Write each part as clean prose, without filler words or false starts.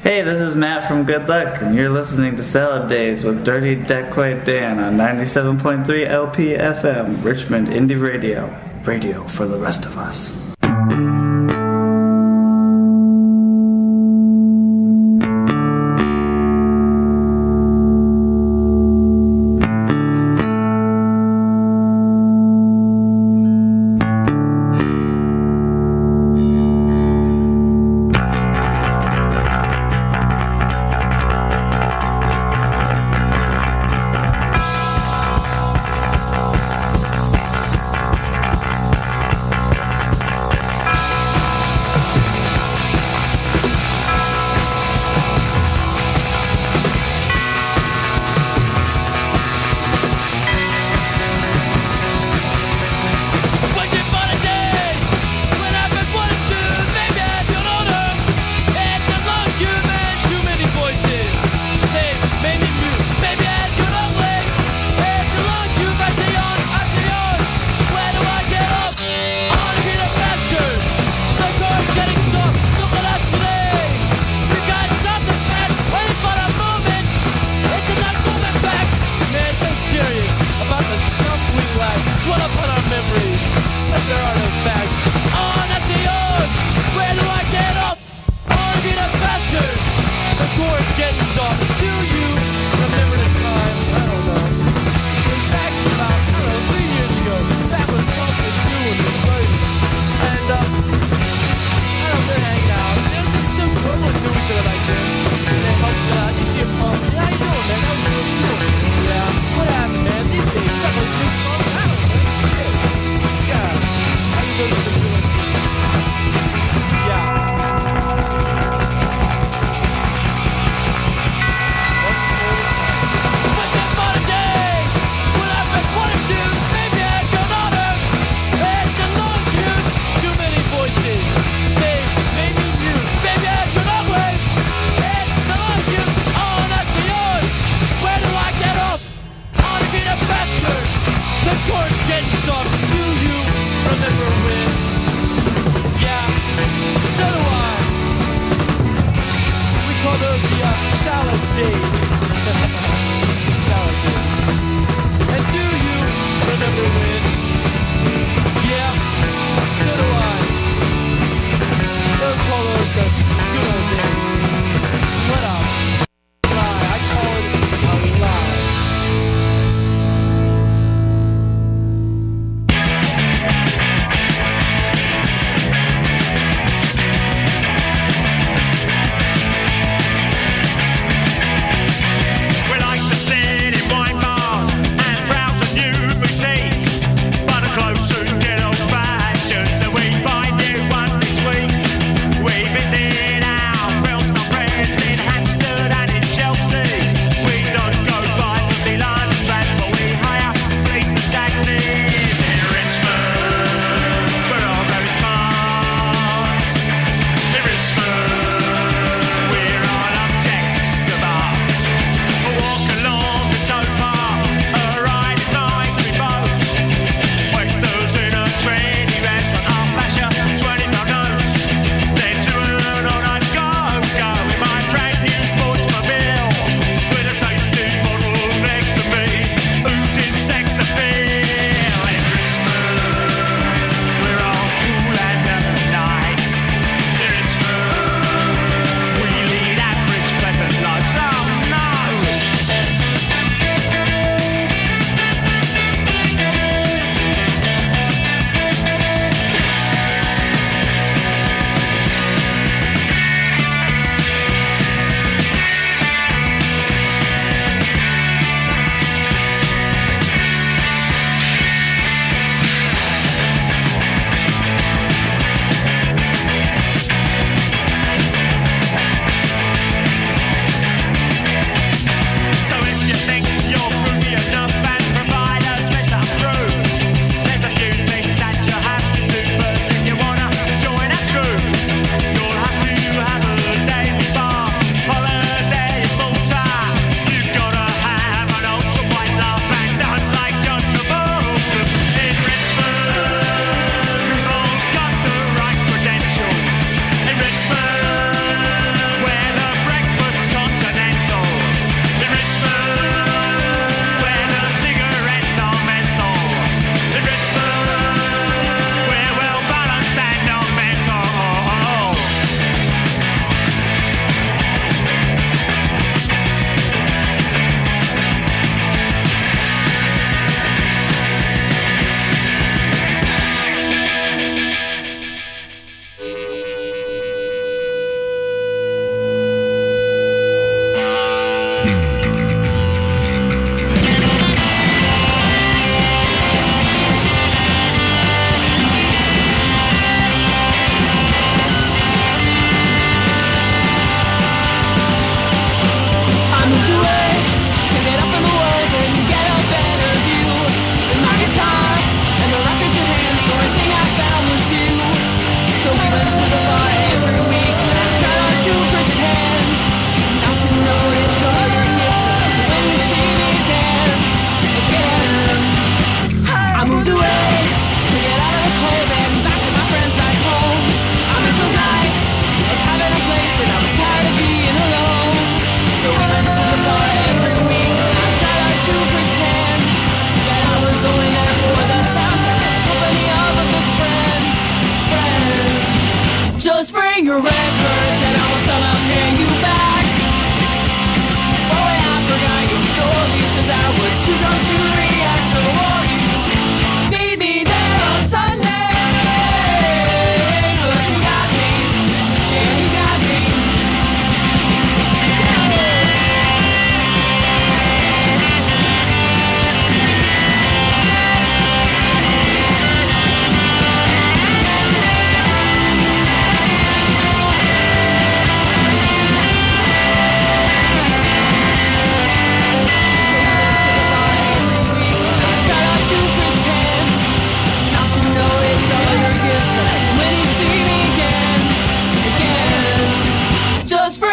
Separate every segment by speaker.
Speaker 1: Hey, this is Matt from Good Luck, and you're listening to Salad Days with Dirty Decklight Dan on 97.3 LP FM, Richmond Indie Radio. Radio for the rest of us.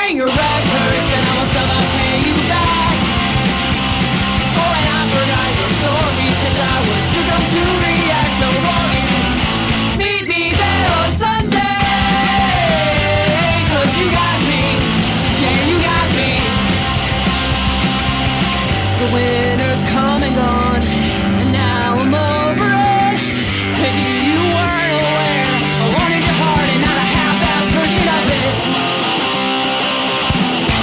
Speaker 2: bring your records and I will somehow pay you back. Oh, and I forgot your stories, cause I was too dumb to react. So won't you meet me there on Sunday? Cause you got me, yeah, you got me. The winter's come and gone, and now I'm over it. Maybe you weren't aware, I wanted your heart and not a half-assed version of it.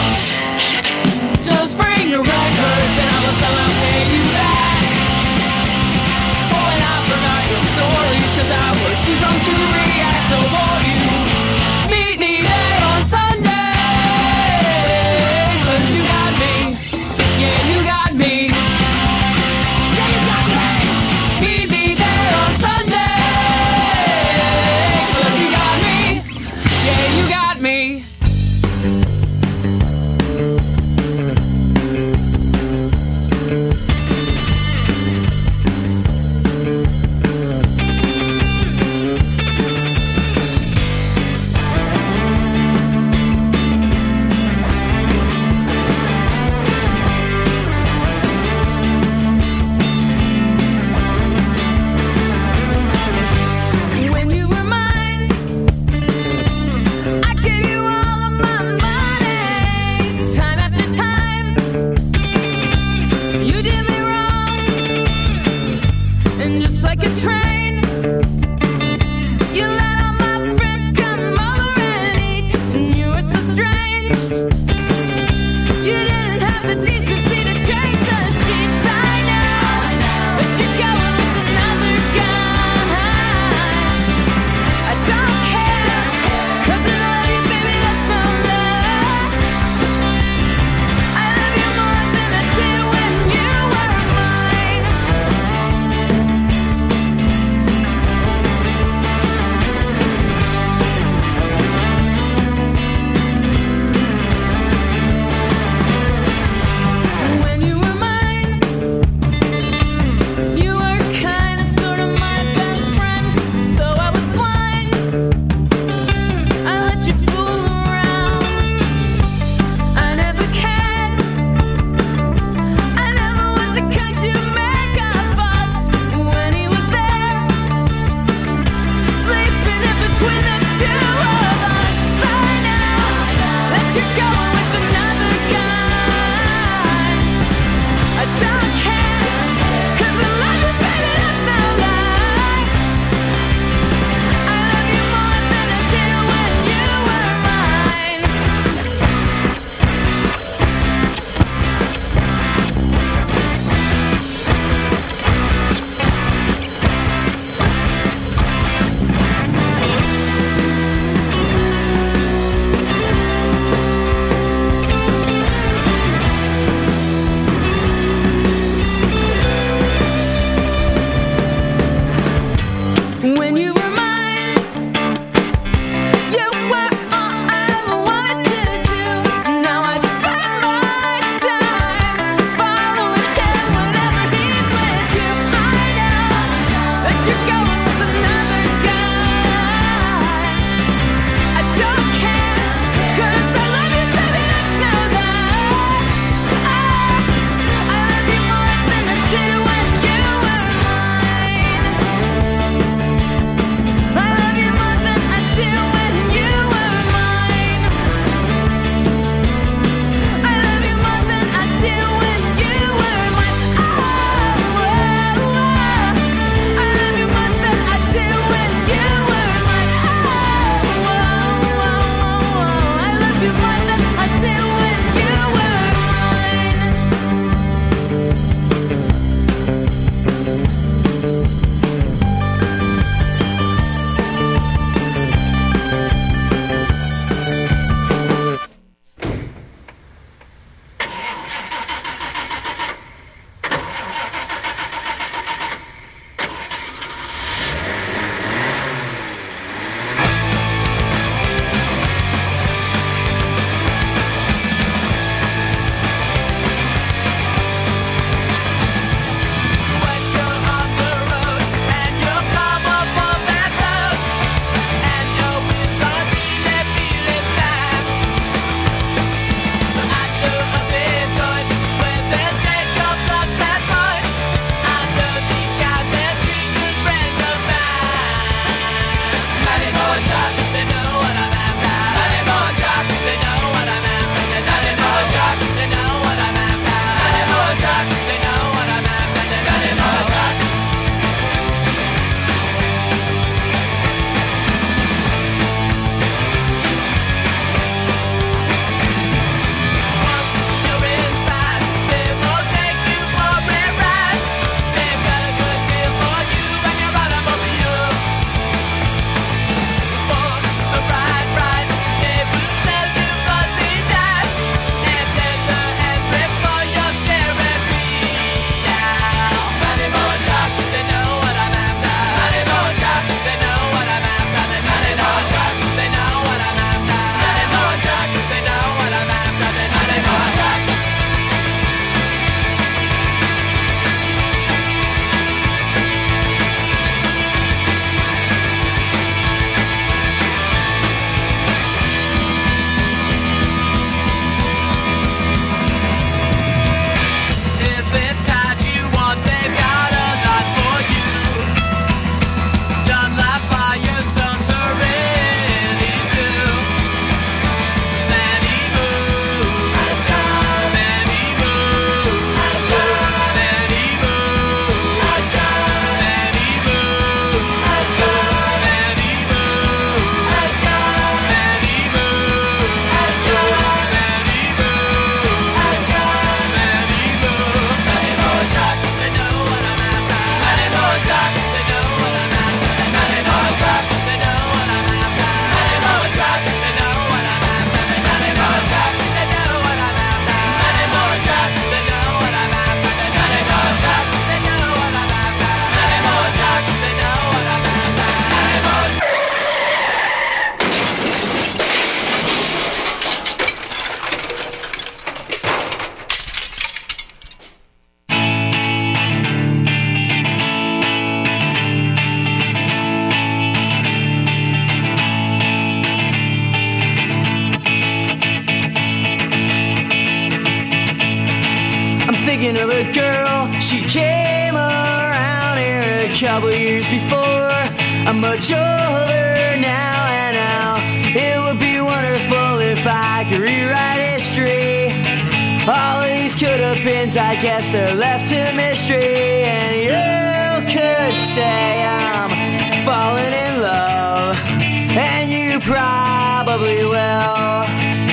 Speaker 2: thinking of a girl, she came around here a couple years before. I'm much older now, and now it would be wonderful if I could rewrite history. All of these could-have-beens, I guess they're left to mystery. And you could say I'm falling in love, and you probably will.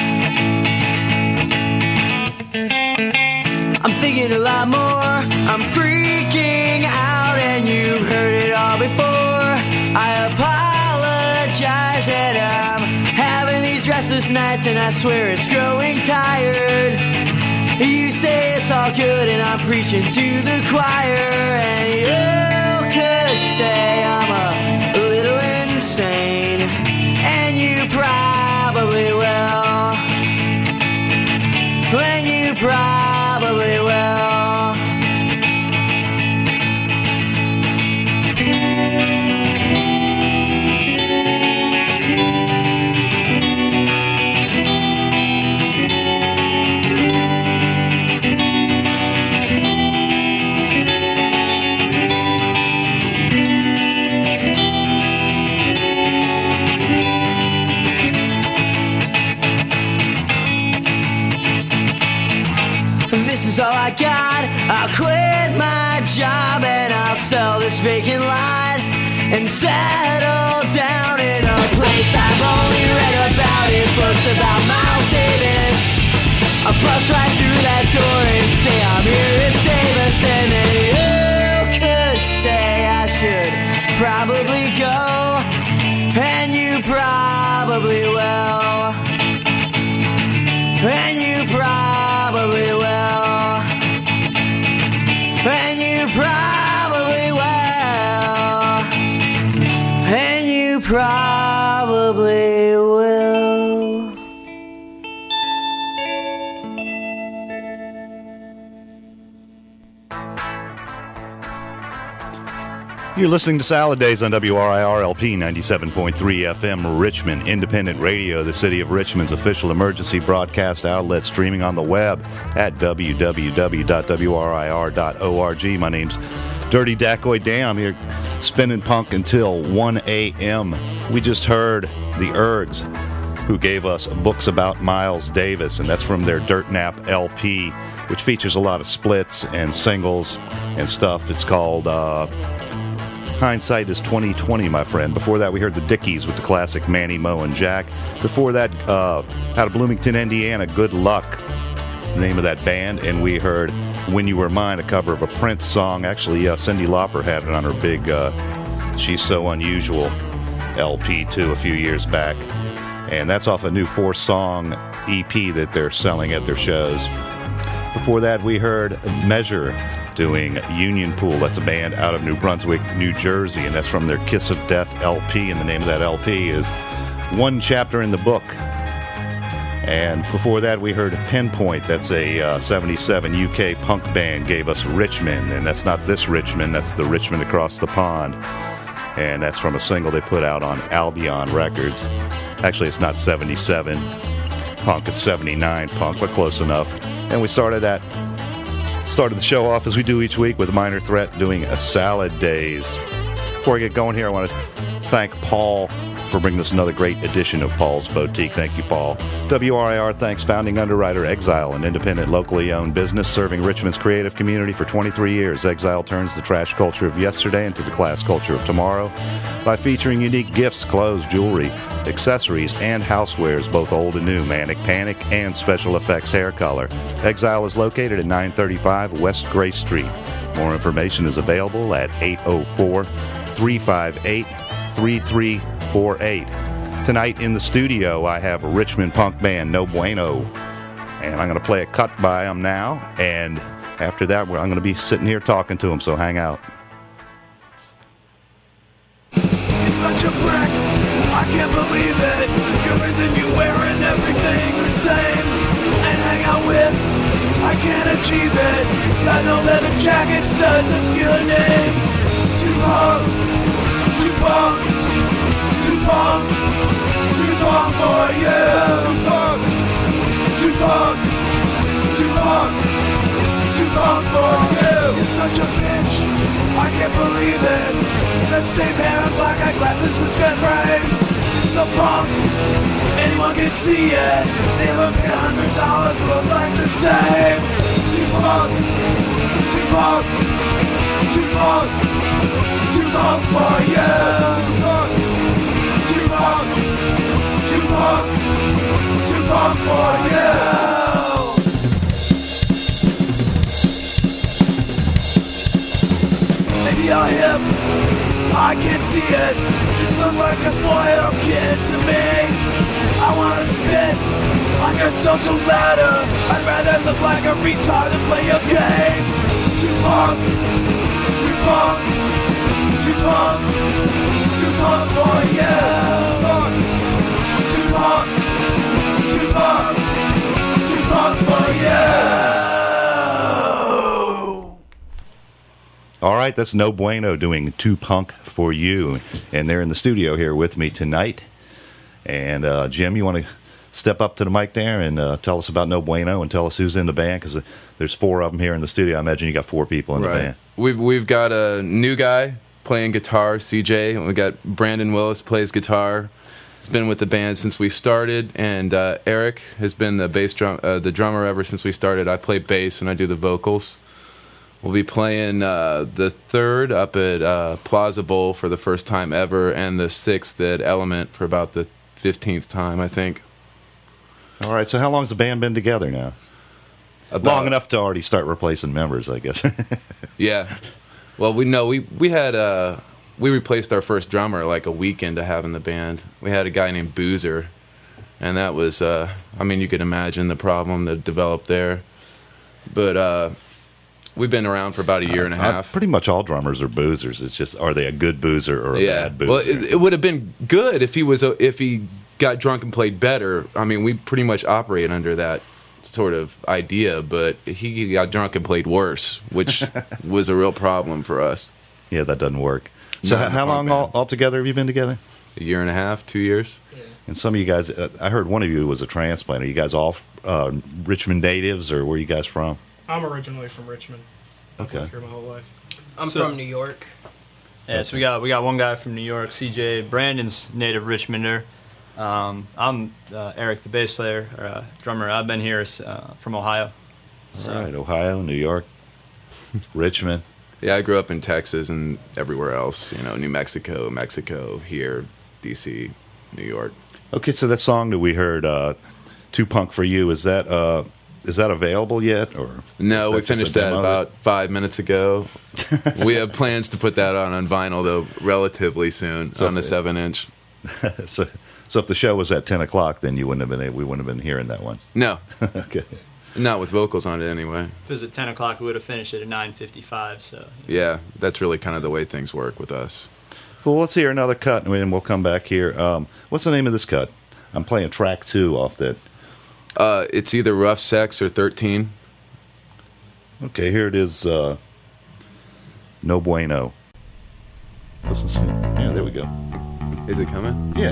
Speaker 2: I'm thinking a lot more, I'm freaking out, and you've heard it all before. I apologize that I'm having these restless nights, and I swear it's growing tired. You say it's all good, and I'm preaching to the choir. And you could say I'm a little insane, and you probably will. When you probably will. This is all I got. I'll quit my job and I'll sell this vacant lot and settle down in a place I've only read about in books about Miles Davis. I'll bust right through that door and say I'm here to save us. And then you could say I should probably go, and you probably will. And you probably will. And you probably will. And you probably will.
Speaker 3: You're listening to Salad Days on WRIR LP 97.3 FM, Richmond Independent Radio, the city of Richmond's official emergency broadcast outlet, streaming on the web at www.wrir.org. My name's Dirty Dacoy Dan. I'm here spinning punk until 1 a.m. We just heard the Ergs, who gave us books about Miles Davis, and that's from their Dirt Nap LP, which features a lot of splits and singles and stuff. It's called Hindsight is 2020, my friend. Before that, we heard the Dickies with the classic Manny, Mo, and Jack. Before that, out of Bloomington, Indiana, Good Luck. It's the name of that band. And we heard When You Were Mine, a cover of a Prince song. Actually, Cyndi Lauper had it on her big She's So Unusual LP, too, a few years back. And that's off a new 4-song EP that they're selling at their shows. Before that, we heard Measure doing Union Pool. That's a band out of New Brunswick, New Jersey, and that's from their Kiss of Death LP, and the name of that LP is One Chapter in the Book. And before that, we heard Pinpoint. That's a 77 UK punk band, gave us Richmond, and that's not this Richmond, that's the Richmond across the pond. And that's from a single they put out on Albion Records. Actually, it's not 77 punk, it's 79 punk, but close enough. And we started the show off as we do each week with Minor Threat doing a Salad Days. Before I get going here, I want to thank Paul for bringing us another great edition of Paul's Boutique. Thank you, Paul. WRIR thanks founding underwriter Exile, an independent, locally owned business serving Richmond's creative community for 23 years. Exile turns the trash culture of yesterday into the class culture of tomorrow by featuring unique gifts, clothes, jewelry, accessories, and housewares, both old and new, Manic Panic, and special effects hair color. Exile is located at 935 West Gray Street. More information is available at 804-358-3348. Tonight in the studio, I have a Richmond punk band, No Bueno, and I'm going to play a cut by them now, and after that, I'm going to be sitting here talking to them, so hang out.
Speaker 4: You're such a prick, I can't believe it. You're into you wearing everything the same and hang out with, I can't achieve it. Got no leather jacket studs, it's your name. Too long, too long, too long, too long for you. Too long, too long, too long, too punk for you. You're such a bitch, I can't believe it. The same hair and black eye glasses with square frames. So punk, anyone can see it. They look at $100 look like the same. Too punk, too punk, too punk, too punk for you. Too punk, too punk, too punk for you. Maybe I'm hip, I can't see it. Just look like a spoiled kid to me. I wanna spit on your social ladder. I'd rather look like a retard than play a game. Too punk, too punk, too punk, too punk for you. Too punk, too punk, too punk for you.
Speaker 3: All right, that's No Bueno doing Too Punk for You. And they're in the studio here with me tonight. And Jim, you want to step up to the mic there and tell us about No Bueno and tell us who's in the band? Because there's 4 of them here in the studio. I imagine you got 4 people in the band.
Speaker 5: We've got a new guy playing guitar, CJ. And we got Brandon Willis plays guitar. He's been with the band since we started. And Eric has been the the drummer ever since we started. I play bass and I do the vocals. We'll be playing the 3rd up at Plaza Bowl for the first time ever, and the 6th at Element for about the 15th time, I think.
Speaker 3: All right, so how long has the band been together now? Long enough to already start replacing members, I guess.
Speaker 5: Yeah. Well, we replaced our first drummer like a week into having the band. We had a guy named Boozer, and that was, I mean, you could imagine the problem that developed there. But we've been around for about a year and a half.
Speaker 3: Pretty much all drummers are boozers. It's just, are they a good boozer or a bad boozer?
Speaker 5: Well, it would have been good if he got drunk and played better. I mean, we pretty much operate under that sort of idea, but he got drunk and played worse, which was a real problem for us.
Speaker 3: Yeah, that doesn't work. So how long altogether have you been together?
Speaker 5: A year and a half, 2 years.
Speaker 2: Yeah.
Speaker 3: And some of you guys, I heard one of you was a transplant. Are you guys all Richmond natives, or where are you guys from?
Speaker 6: I'm originally from Richmond. I've lived here my whole life.
Speaker 2: I'm from New York.
Speaker 7: Yeah, so we got one guy from New York, CJ. Brandon's native Richmonder. I'm Eric, the bass player, or drummer. I've been here from Ohio.
Speaker 3: All right, Ohio, New York, Richmond.
Speaker 5: Yeah, I grew up in Texas and everywhere else. You know, New Mexico, here, D.C., New York.
Speaker 3: Okay, so that song that we heard, Too Punk for You, is that available yet? Or
Speaker 5: no, we finished that about 5 minutes ago. We have plans to put that on vinyl, though, relatively soon, on the 7-inch.
Speaker 3: So if the show was at 10 o'clock, then we wouldn't have been hearing that one.
Speaker 5: No.
Speaker 3: Okay.
Speaker 5: Not with vocals on it, anyway.
Speaker 7: If it was at 10 o'clock, we would have finished it at 9:55. So
Speaker 5: yeah, that's really kind of the way things work with us.
Speaker 3: Well, let's hear another cut, and we'll come back here. What's the name of this cut? I'm playing track 2 off that.
Speaker 5: It's either Rough Sex or 13.
Speaker 3: Okay, here it is. No Bueno. Let's see. Yeah, there we go.
Speaker 5: Is it coming?
Speaker 3: Yeah.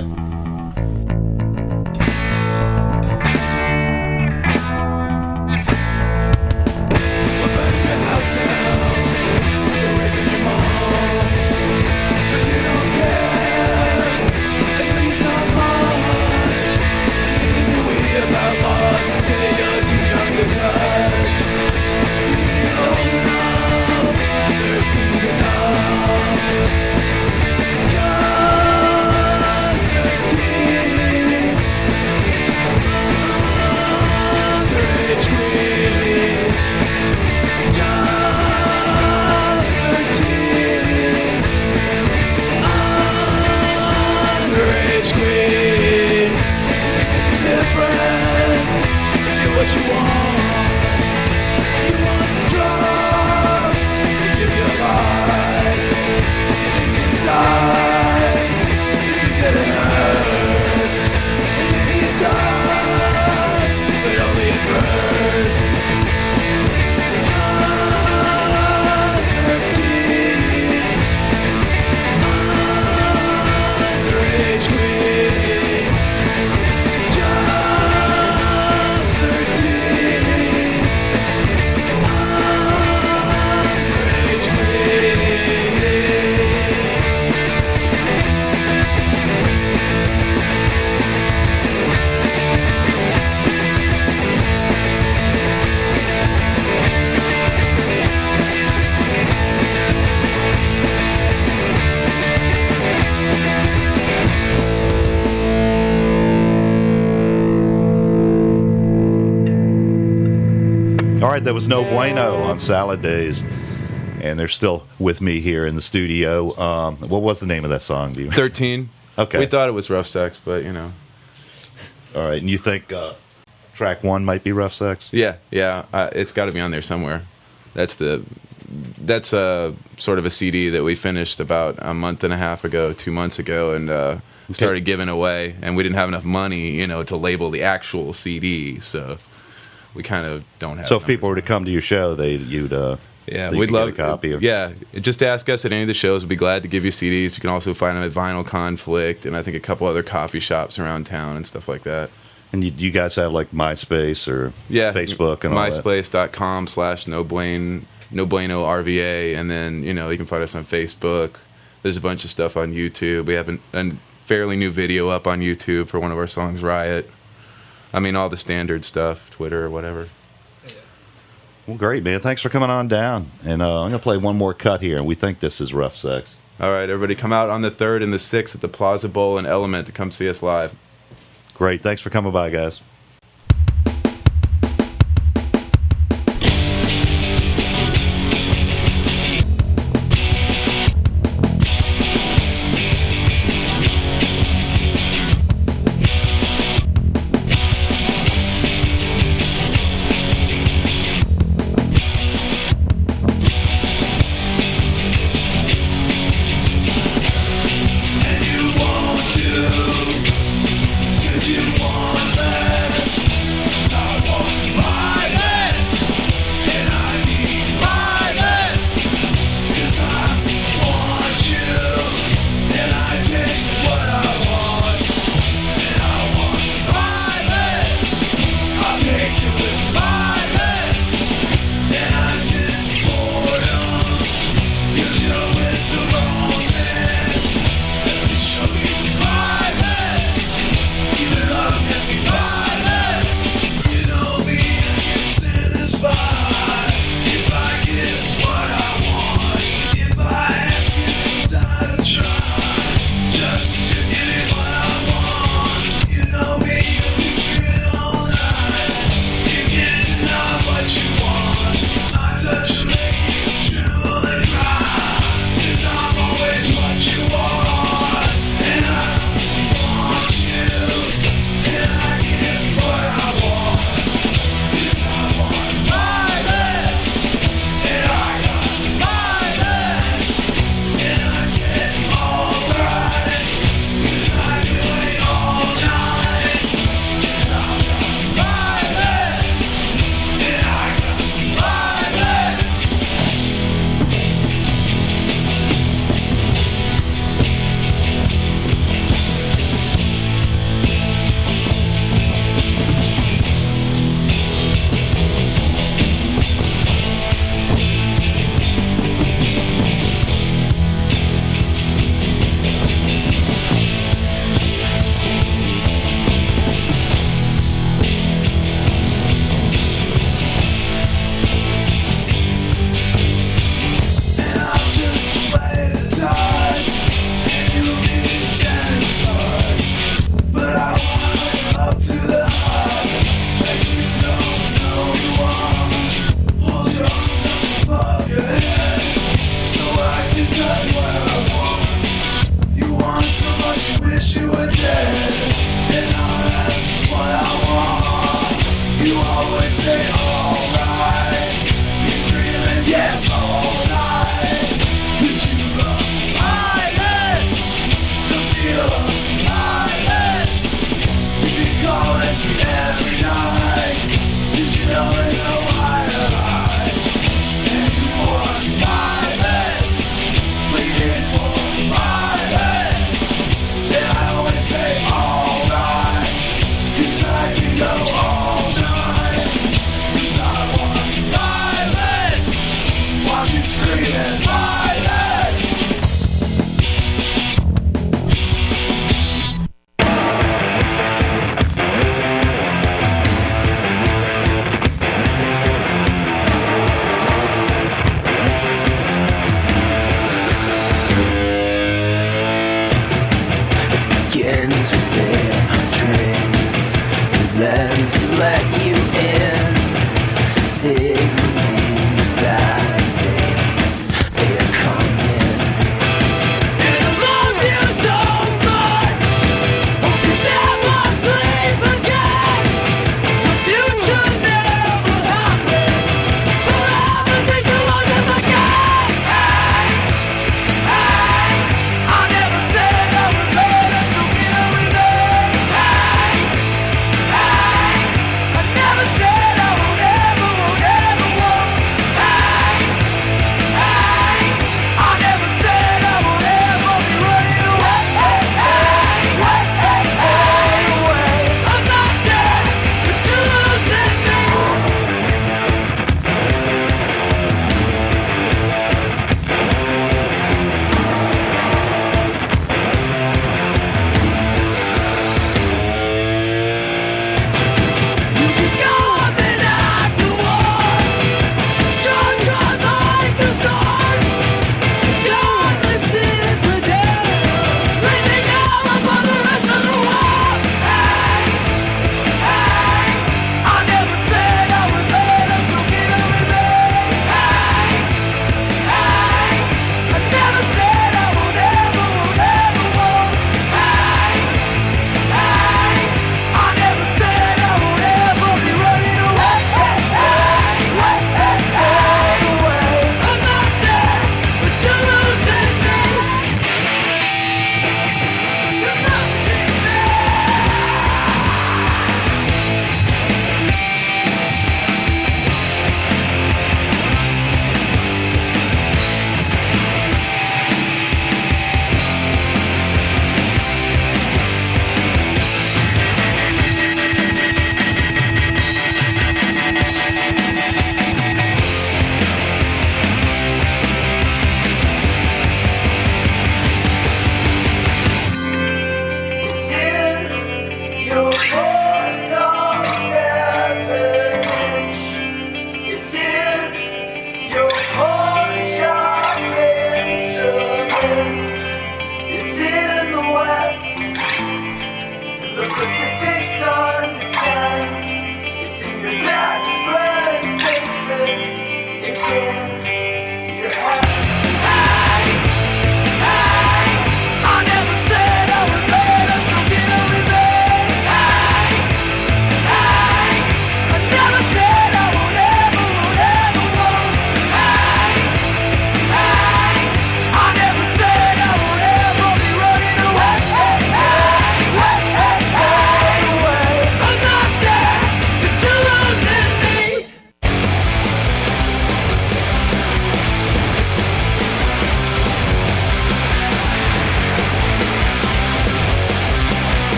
Speaker 3: All right, that was No Bueno on Salad Days. And they're still with me here in the studio. What was the name of that song?
Speaker 5: 13.
Speaker 3: Okay.
Speaker 5: We thought it was Rough Sex, but, you know.
Speaker 3: All right, and you think track 1 might be Rough Sex?
Speaker 5: Yeah. It's got to be on there somewhere. That's sort of a CD that we finished about a month and a half ago, 2 months ago, and started giving away. And we didn't have enough money, you know, to label the actual CD, so we kind of don't have.
Speaker 3: So if people were to come to your show, we'd love
Speaker 5: a
Speaker 3: copy of.
Speaker 5: Yeah, just ask us at any of the shows. We'd be glad to give you CDs. You can also find them at Vinyl Conflict and I think a couple other coffee shops around town and stuff like that.
Speaker 3: And you guys have like MySpace or Facebook and all that? MySpace.com/No Bueno RVA, and then you can find us on Facebook. There's a bunch of stuff on YouTube. We have a fairly new video up on YouTube for one of our songs, Riot. I mean, all the standard stuff, Twitter or whatever. Well, great, man. Thanks for coming on down. And I'm going to play one more cut here, and we think this is Rough Sex.
Speaker 5: All right, everybody come out on the 3rd and the 6th at the Plaza Bowl and Element to come see us live.
Speaker 3: Great. Thanks for coming by, guys.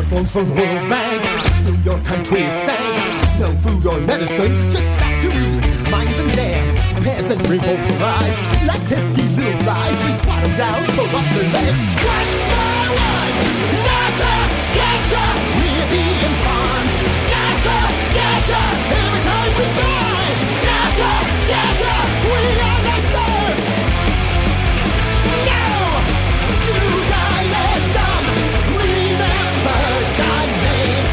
Speaker 8: Trust loans from World Bank, so your country is sank. No food or medicine, just factories, mines and dams. Peasant revolts arise, like pesky little flies. We swat them down, pull off their legs. One by one, NAFTA, getcha, we're being farmed. NAFTA, getcha, every time we die. NAFTA, getcha, we are the serfs. Now, feudalism, remember thy name.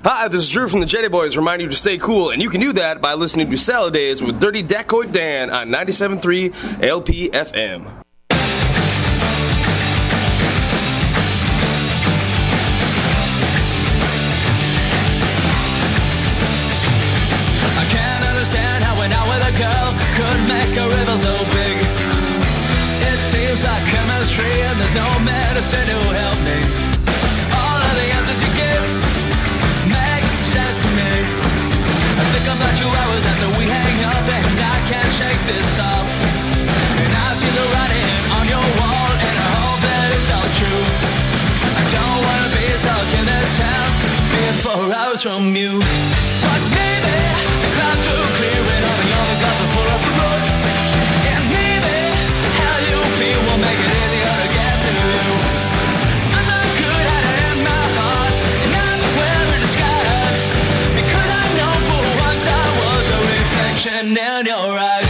Speaker 9: Hi, this is Drew from the Jetty Boys, reminding you to stay cool, and you can do that by listening to Salad Days with Dirty Dacoit Dan on 97.3 LPFM.
Speaker 2: I can't understand how an hour with a girl could make a riddle so big. It seems like chemistry and there's no medicine to help me. All of the answers you give make sense to me. I think about you hours after we hang up and I can't shake this off. And I see the writing on your wall and I hope that it's all true. I don't wanna be stuck in this town, being 4 hours from you. But maybe the clouds will clear and all the other guys will pull up the road. And maybe how you feel will make it easier to get to you. I'm not good at it in my heart, and I'm wearing disguise, because I know for once I was a reflection in your eyes.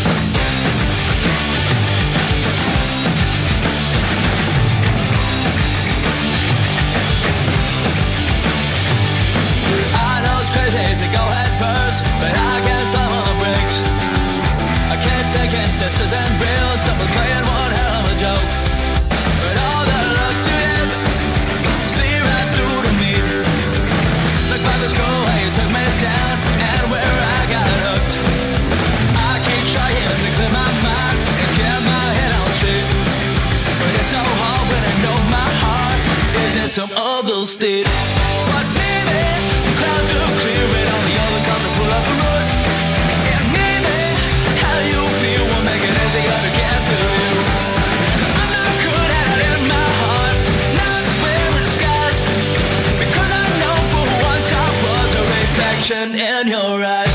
Speaker 2: I know it's crazy to go head first, but I can't slam on the brakes. I keep thinking this isn't real, someone's playing one hell of a joke. But all that looks too dead, see right through to me. Look by the school where you took me down and where I got hooked. I keep trying to clear my mind and get my head on straight, but it's so hard when I know my heart is in some other state. But maybe the clouds will clear and all the other cars will pull up the road. And maybe how you feel will make it easier to get to you. I'm not good at it in my heart, not wearing disguise, because I know for once I was a reflection in your eyes.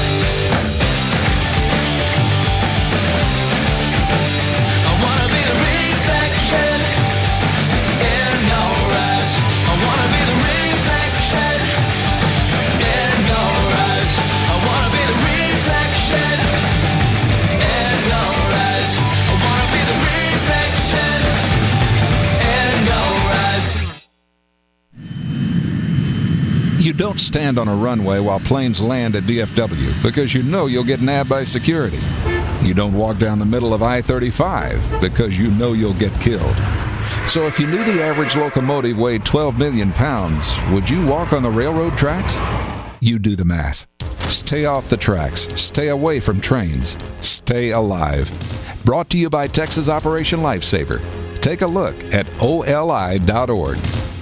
Speaker 2: I wanna be the reflection in your eyes. I wanna be the reflection in your eyes. I wanna be the reflection in your eyes. I wanna be the reflection in your eyes.
Speaker 10: You don't stand on a runway while planes land at DFW because you know you'll get nabbed by security. You don't walk down the middle of I-35 because you know you'll get killed. So if you knew the average locomotive weighed 12 million pounds, would you walk on the railroad tracks? You do the math. Stay off the tracks. Stay away from trains. Stay alive. Brought to you by Texas Operation Lifesaver. Take a look at oli.org.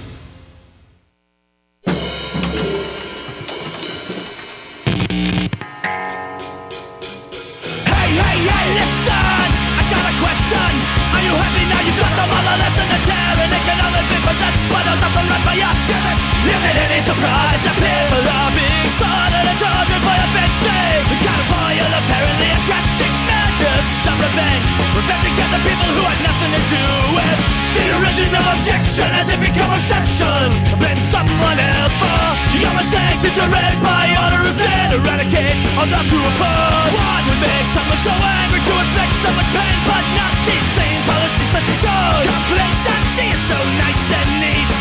Speaker 4: Hey, listen! I got a question. Are you happy now you got the motherless and the terror? They can only be possessed by those of the right by us. Is it any surprise that people are being slaughtered and tortured for offensive? We gotta file apparently a drastic measures of revenge. Revenge against the people who had nothing to do with the original objection. Has it become obsession? Blame someone else for your mistakes. It's erased by order instead. Eradicate all those who oppose. What would make someone so angry to inflict so much pain, but not the same policies that you showed? Complacency is so nice and neat.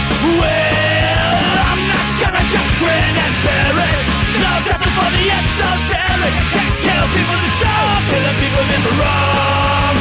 Speaker 4: Well, I'm not gonna just grin and bear it. No justice for the esoteric. Can't kill people to show. Killing people is wrong.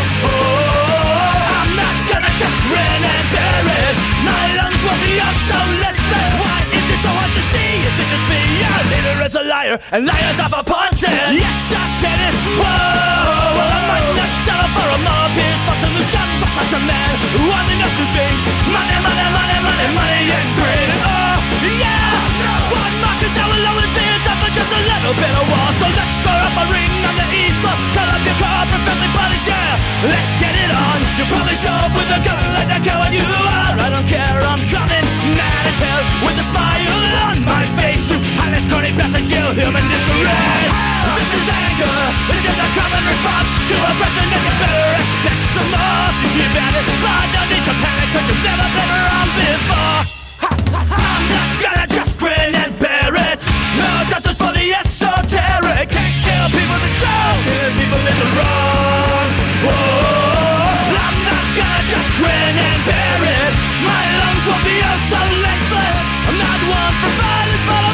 Speaker 4: Oh, I'm not gonna just grin and bear it. My lungs will be all so listless. Why is it so hard to see? Is it just me? Your leader is a liar, and liars are for punching. Yes, I said it. Whoa, well, I might not settle for a more peaceful solution for such a man who only knows two things: money, money, money, money, money, and greed. Oh, yeah. One market that will always be enough for just a little bit of war. So let's score up a ring on the east. Cut up your car for friendly polish, yeah. Let's get it on. You probably show up with a gun like that coward you are. I don't care, I'm coming mad as hell with a smile on my face. You highly scrawny bastard, you human disgrace. This is anger, this is a common response to oppression that you better expect some more. Keep at it, but no need to panic, cause you've never been around before. I'm not gonna just grin and bear it. No justice for the esoteric. Can't kill people to show. Killing people is wrong. Whoa, I'm not gonna just grin and bear it. My lungs will be oh so listless. I'm not one for violence, but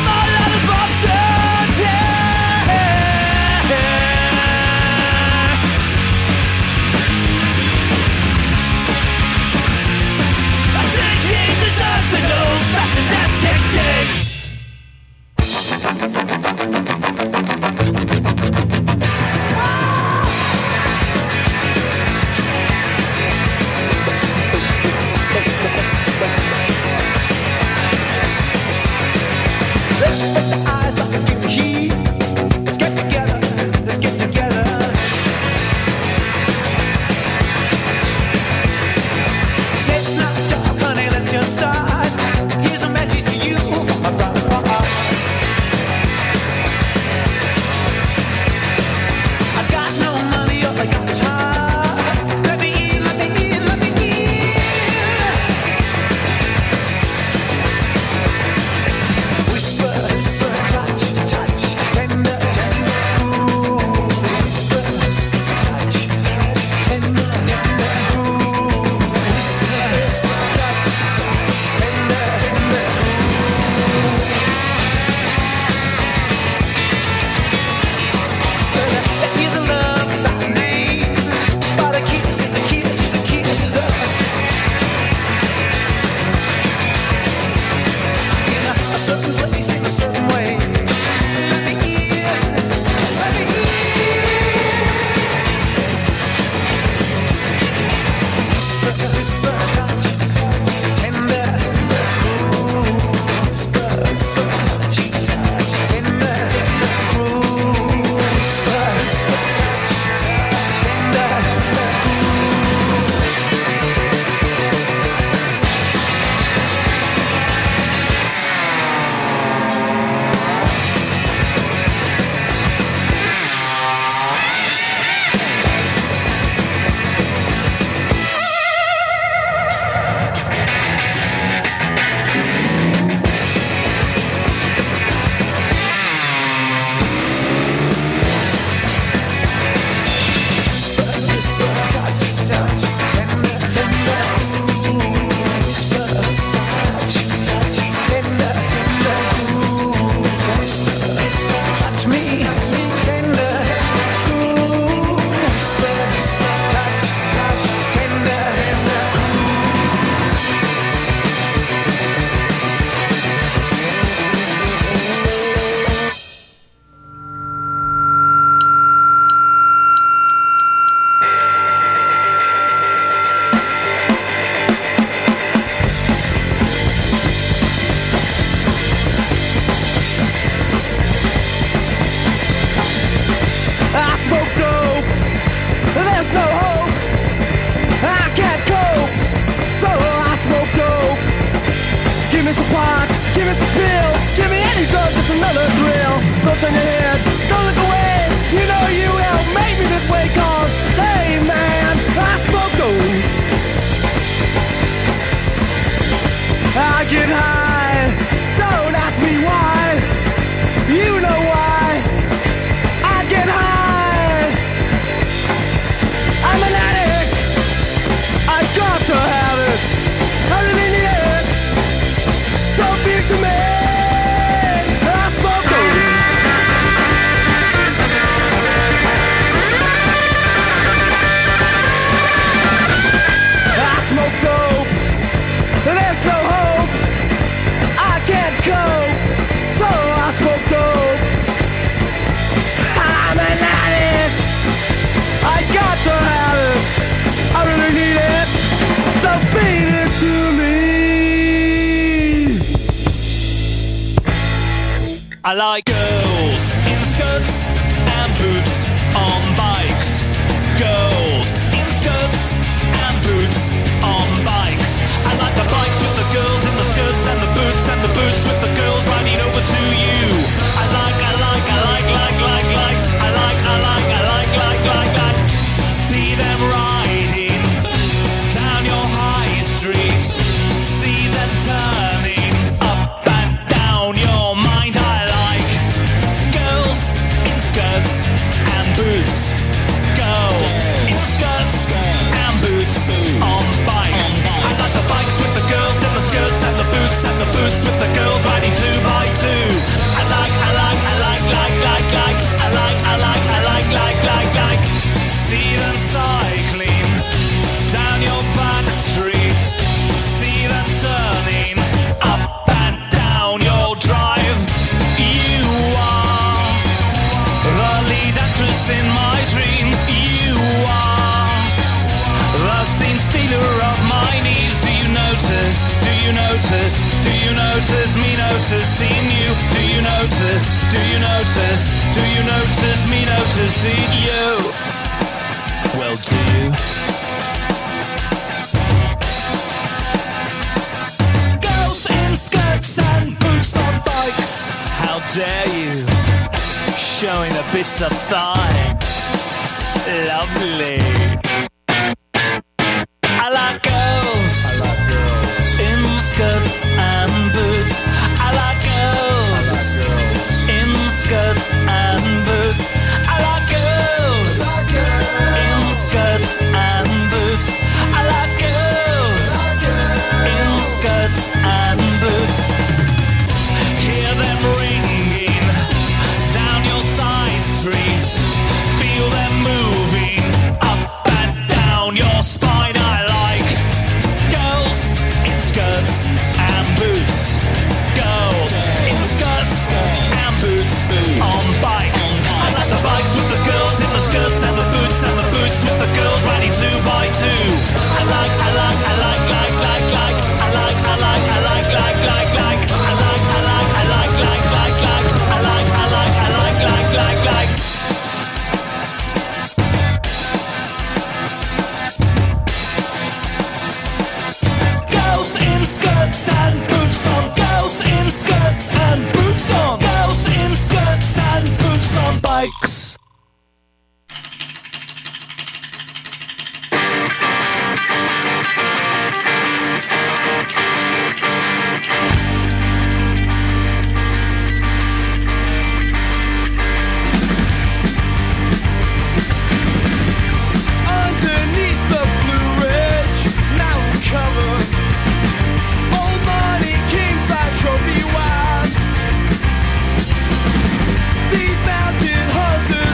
Speaker 8: Don't turn your head, don't look away. You know you helped make me this way. Cause, hey man, I smoke dope. I get high, don't ask me why. You know why. I get high. I'm an addict. I got to have it. I really need it. So big to me. I smoke dope. I smoke dope. There's no hope. I can't cope. So I smoke dope. I'm an addict. I got to have it. I really need it. So feed it to me.
Speaker 11: I like girls in skirts and boots on bikes. Girls in skirts and boots on bikes. I like the bikes with the girls in the skirts and the boots with the girls riding over to you. I like. See them riding down your high street. See them turning up and down your mind. I like girls in skirts and boots. Girls in skirts and boots on bikes. I like the bikes with the girls in the skirts and the boots with the girls riding 2 by 2. I like. See them cycling down your back street. See them turning up and down your drive. You are the lead actress in my dreams. You are the scene stealer of my knees. Do you notice? Do you notice? Do you notice me noticing you? Do you notice? Do you notice? Do you notice me noticing you? Well, do you? Girls in skirts and boots on bikes. How dare you? Showing the bits of thigh. Lovely. I like girls. In skirts and boots. I like girls. In skirts and boots. I like girls. In skirts and boots. I like girls. In skirts and boots. Hear them ringing down your side streets. Feel them moving up and down your spine. I like girls in skirts and boots. Girls in skirts and boots on bikes. I like the bikes with the girls in the skirts and the boots with the girls riding 2 by 2. I like. Girls in skirts and boots on. Girls in skirts and boots on. Girls in skirts and boots on bikes.
Speaker 8: Underneath the Blue Ridge mountain cover, old money kings like trophy wives. These mountain hunters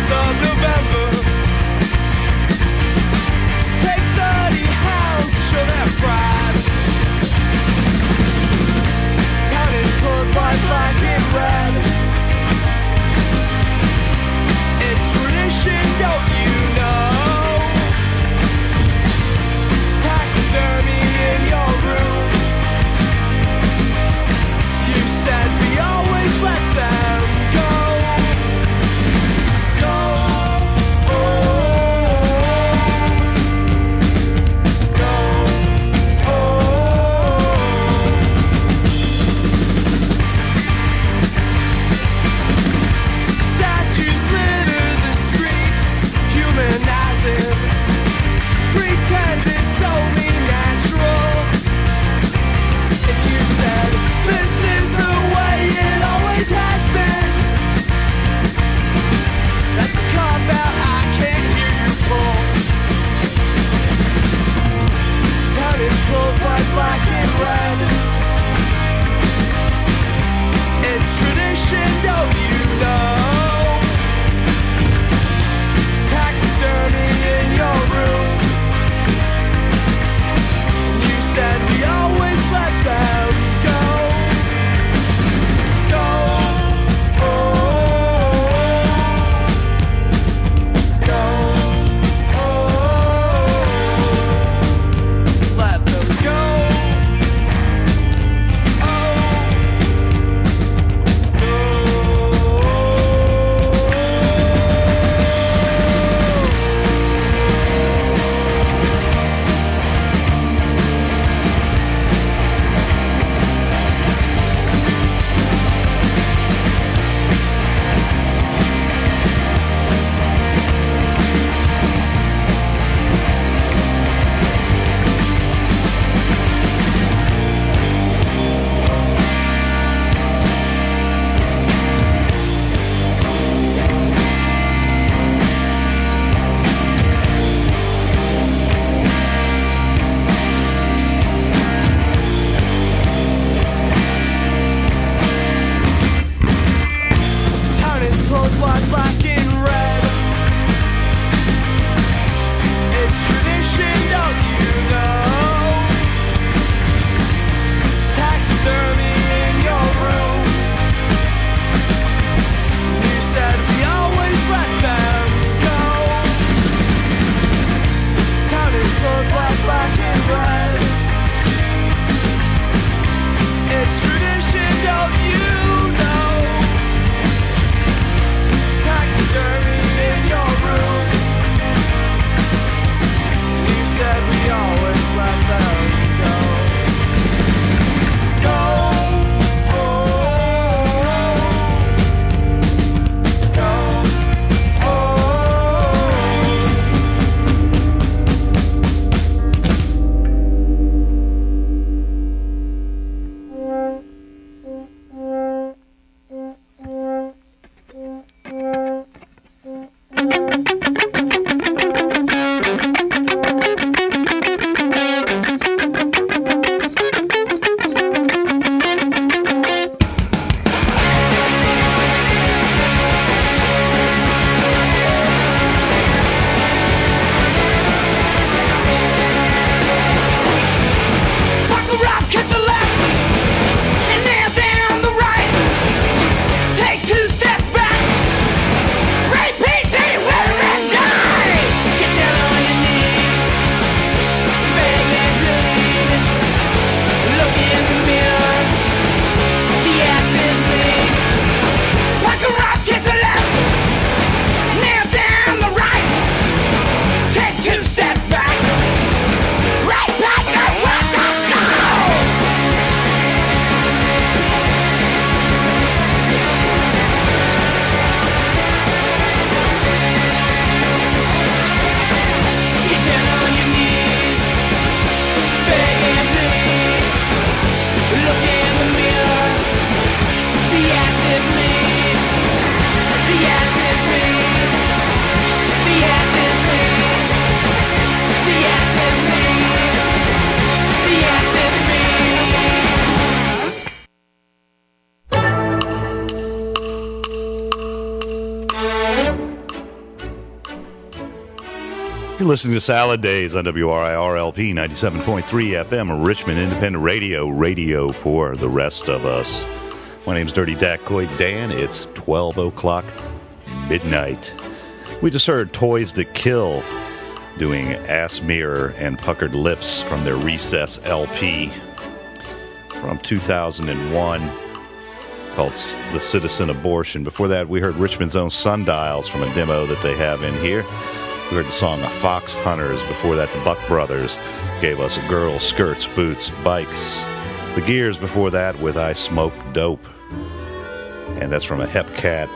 Speaker 3: You're listening to Salad Days on WRIR-LP 97.3 FM, Richmond Independent Radio, radio for the rest of us. My name's Dirty Dackoid Dan. It's 12 o'clock midnight. We just heard Toys That Kill doing Ass Mirror and Puckered Lips from their Recess LP from 2001 called The Citizen Abortion. Before that, we heard Richmond's own Sundials from a demo that they have in here. We heard the song Fox Hunters. Before that, the Buck Brothers gave us Girls, Skirts, Boots, Bikes. The Gears before that with I Smoke Dope. And that's from a Hepcat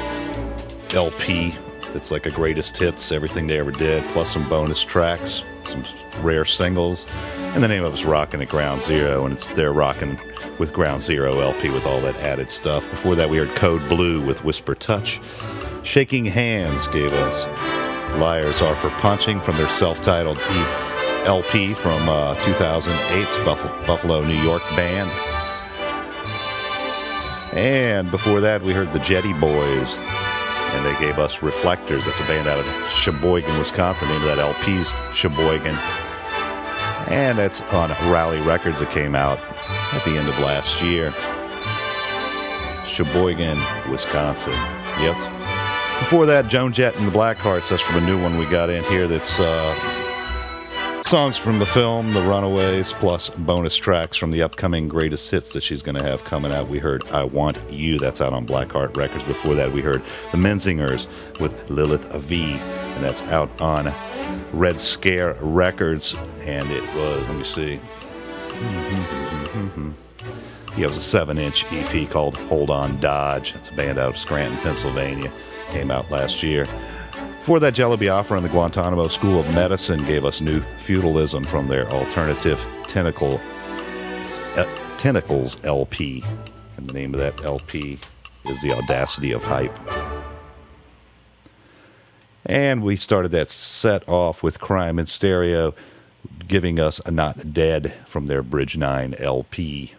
Speaker 3: LP that's like a greatest hits, everything they ever did, plus some bonus tracks, some rare singles. And the name of it's Rockin' at Ground Zero, and they're rocking with Ground Zero LP with all that added stuff. Before that, we heard Code Blue with Whisper Touch. Shaking Hands gave us Liars Are for Punching from their self-titled LP from 2008's Buffalo, New York band. And before that, we heard the Jetty Boys, and they gave us Reflectors. That's a band out of Sheboygan, Wisconsin. The name of that LP's Sheboygan. And that's on Rally Records. It came out at the end of last year. Sheboygan, Wisconsin. Yep. Before that, Joan Jett and the Blackhearts. That's from a new one we got in here. That's songs from the film, The Runaways, plus bonus tracks from the upcoming greatest hits that she's going to have coming out. We heard I Want You. That's out on Blackheart Records. Before that, we heard the Menzingers with Lilith V. And that's out on Red Scare Records. And it was, let me see. Yeah, it was a 7-inch EP called Hold On Dodge. That's a band out of Scranton, Pennsylvania. Came out last year. Before that, Jello Biafra and the Guantanamo School of Medicine gave us New Feudalism from their alternative Tentacles LP. And the name of that LP is The Audacity of Hype. And we started that set off with Crime in Stereo giving us a Not Dead from their Bridge 9 LP.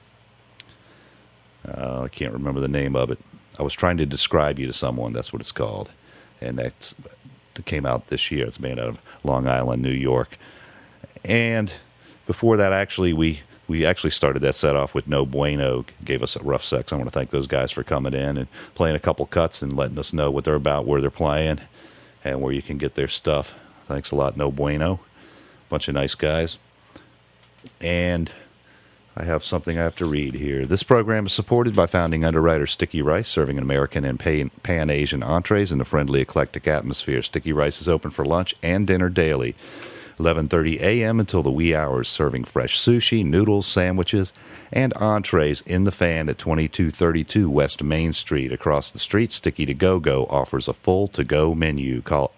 Speaker 3: I can't remember the name of it. I was trying to describe you to someone. That's what it's called. And that came out this year. It's made out of Long Island, New York. And before that, actually, we actually started that set off with No Bueno. Gave us a Rough Sex. I want to thank those guys for coming in and playing a couple cuts and letting us know what they're about, where they're playing, and where you can get their stuff. Thanks a lot, No Bueno. Bunch of nice guys. And I have something I have to read here. This program is supported by founding underwriter Sticky Rice, serving American and Pan-Asian entrees in a friendly, eclectic atmosphere. Sticky Rice is open for lunch and dinner daily, 11:30 a.m. until the wee hours, serving fresh sushi, noodles, sandwiches, and entrees in the Fan at 2232 West Main Street. Across the street, Sticky To Go offers a full to-go menu. Call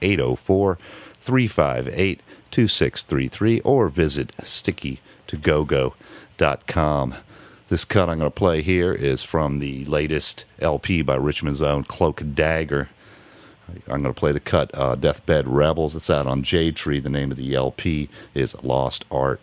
Speaker 3: 804-358-2633 or visit stickytogogo.com. This cut I'm going to play here is from the latest LP by Richmond's own Cloak Dagger. I'm going to play the cut Deathbed Rebels. It's out on Jade Tree. The name of the LP is Lost Art.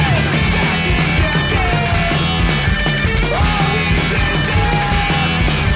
Speaker 2: Oh,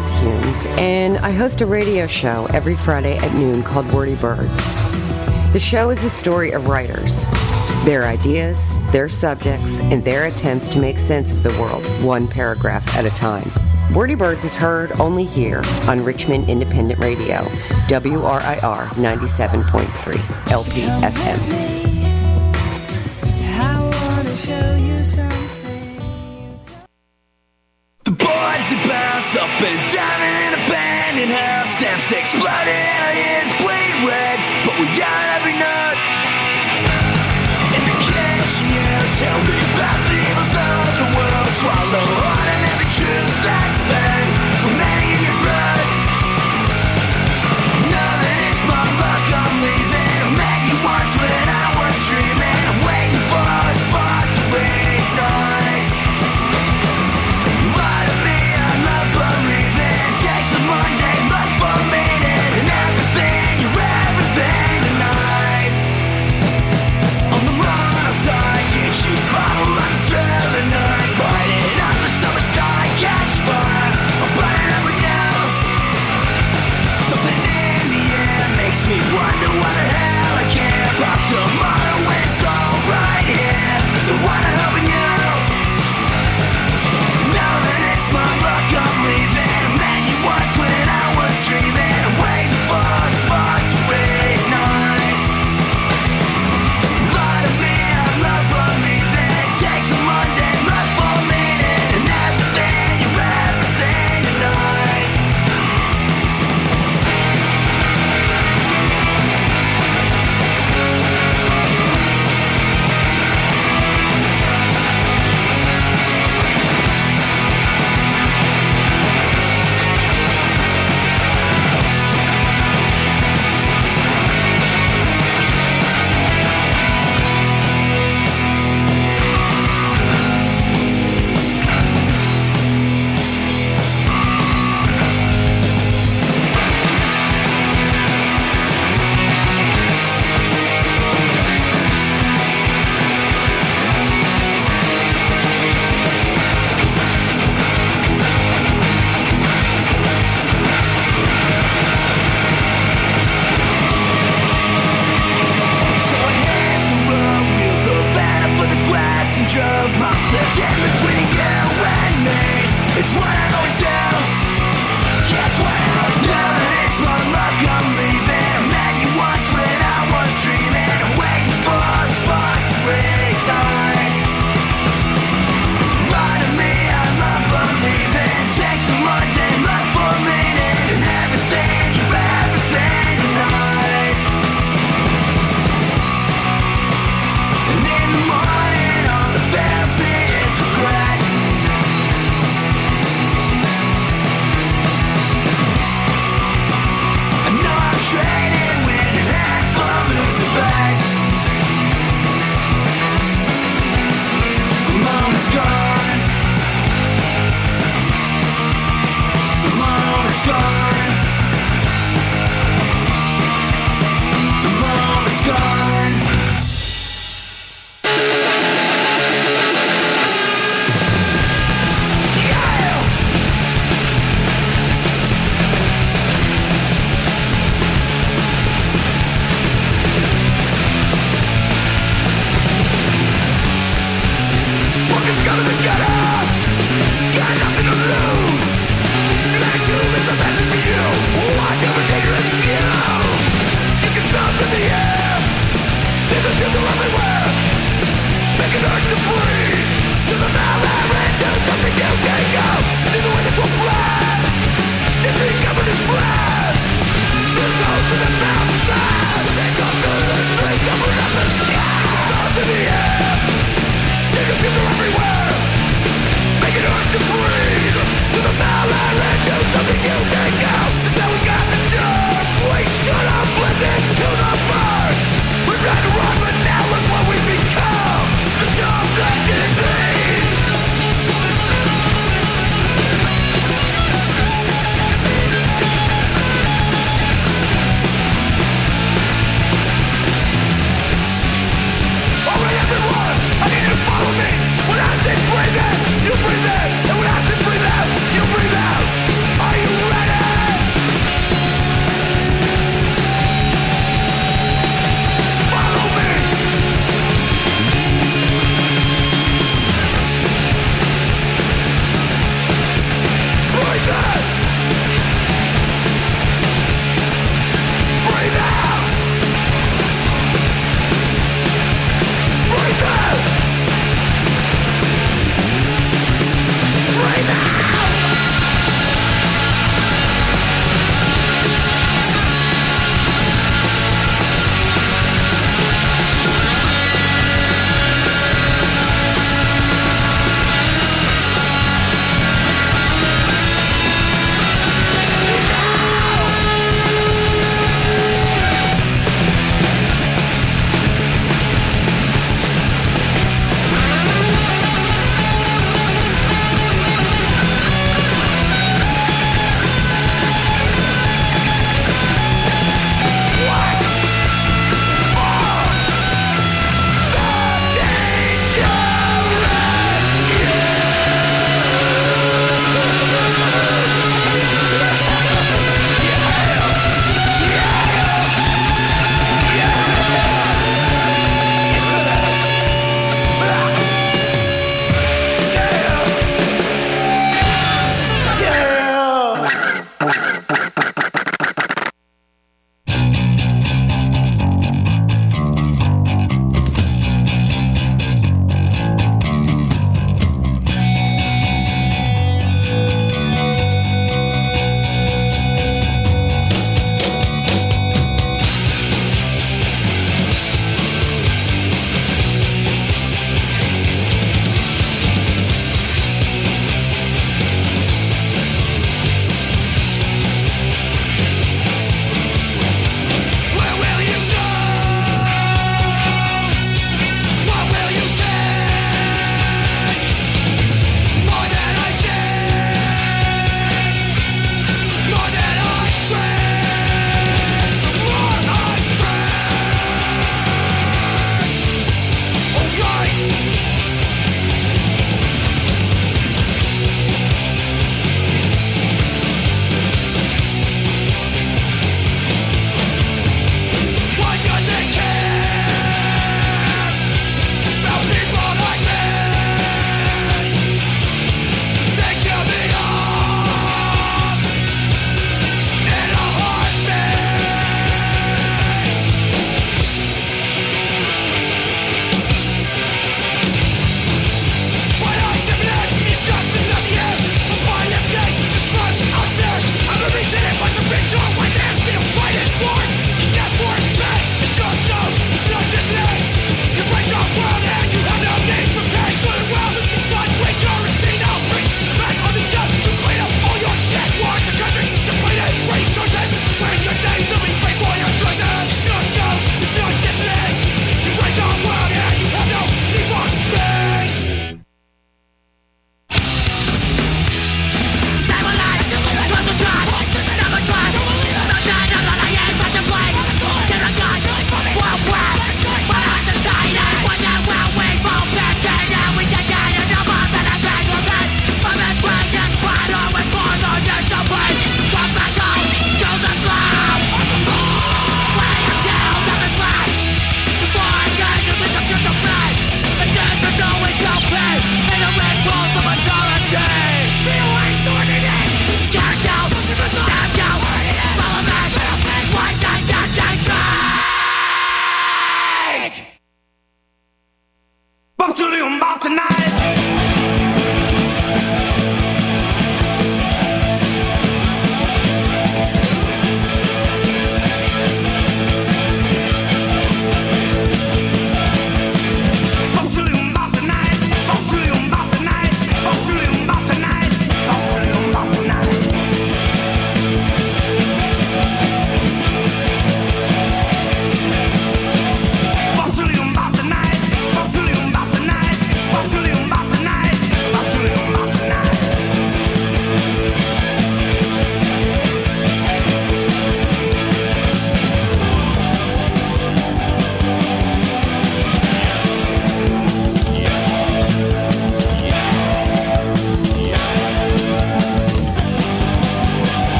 Speaker 12: Liz Humes, and I host a radio show every Friday at noon called Wordy Birds. The show is the story of writers, their ideas, their subjects, and their attempts to make sense of the world, one paragraph at a time. Wordy Birds is heard only here on Richmond Independent Radio, WRIR 97.3 LPFM.
Speaker 4: The boards that bounce up and down in an abandoned house, stamps exploding, our ears bleed red, but we yarn every note. In the kitchen, you tell me about the evils of the world, swallow hard on every truth that's been for many in your throat. Know that it's my luck I'm leaving. I met you once when I was dreaming. I'm waiting for a spark to reignite. Take the mundane, look for meaning in everything.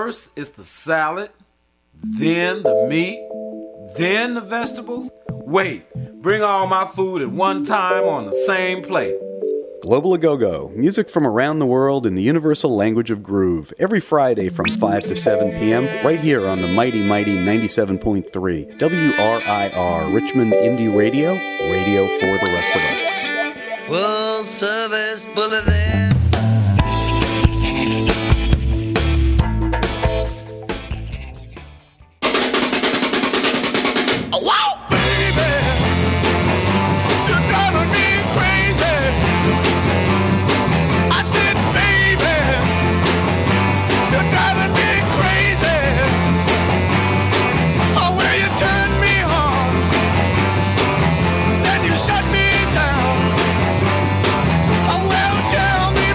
Speaker 13: First is the salad, then the meat, then the vegetables. Wait, bring all my food at one time on the same plate.
Speaker 14: Global A Go-Go, music from around the world in the universal language of groove, every Friday from 5 to 7 p.m. right here on the mighty 97.3 WRIR Richmond Indie Radio, radio for the rest of us.
Speaker 15: World Service Bulletin.
Speaker 4: Shut me down. Oh, well, tell me.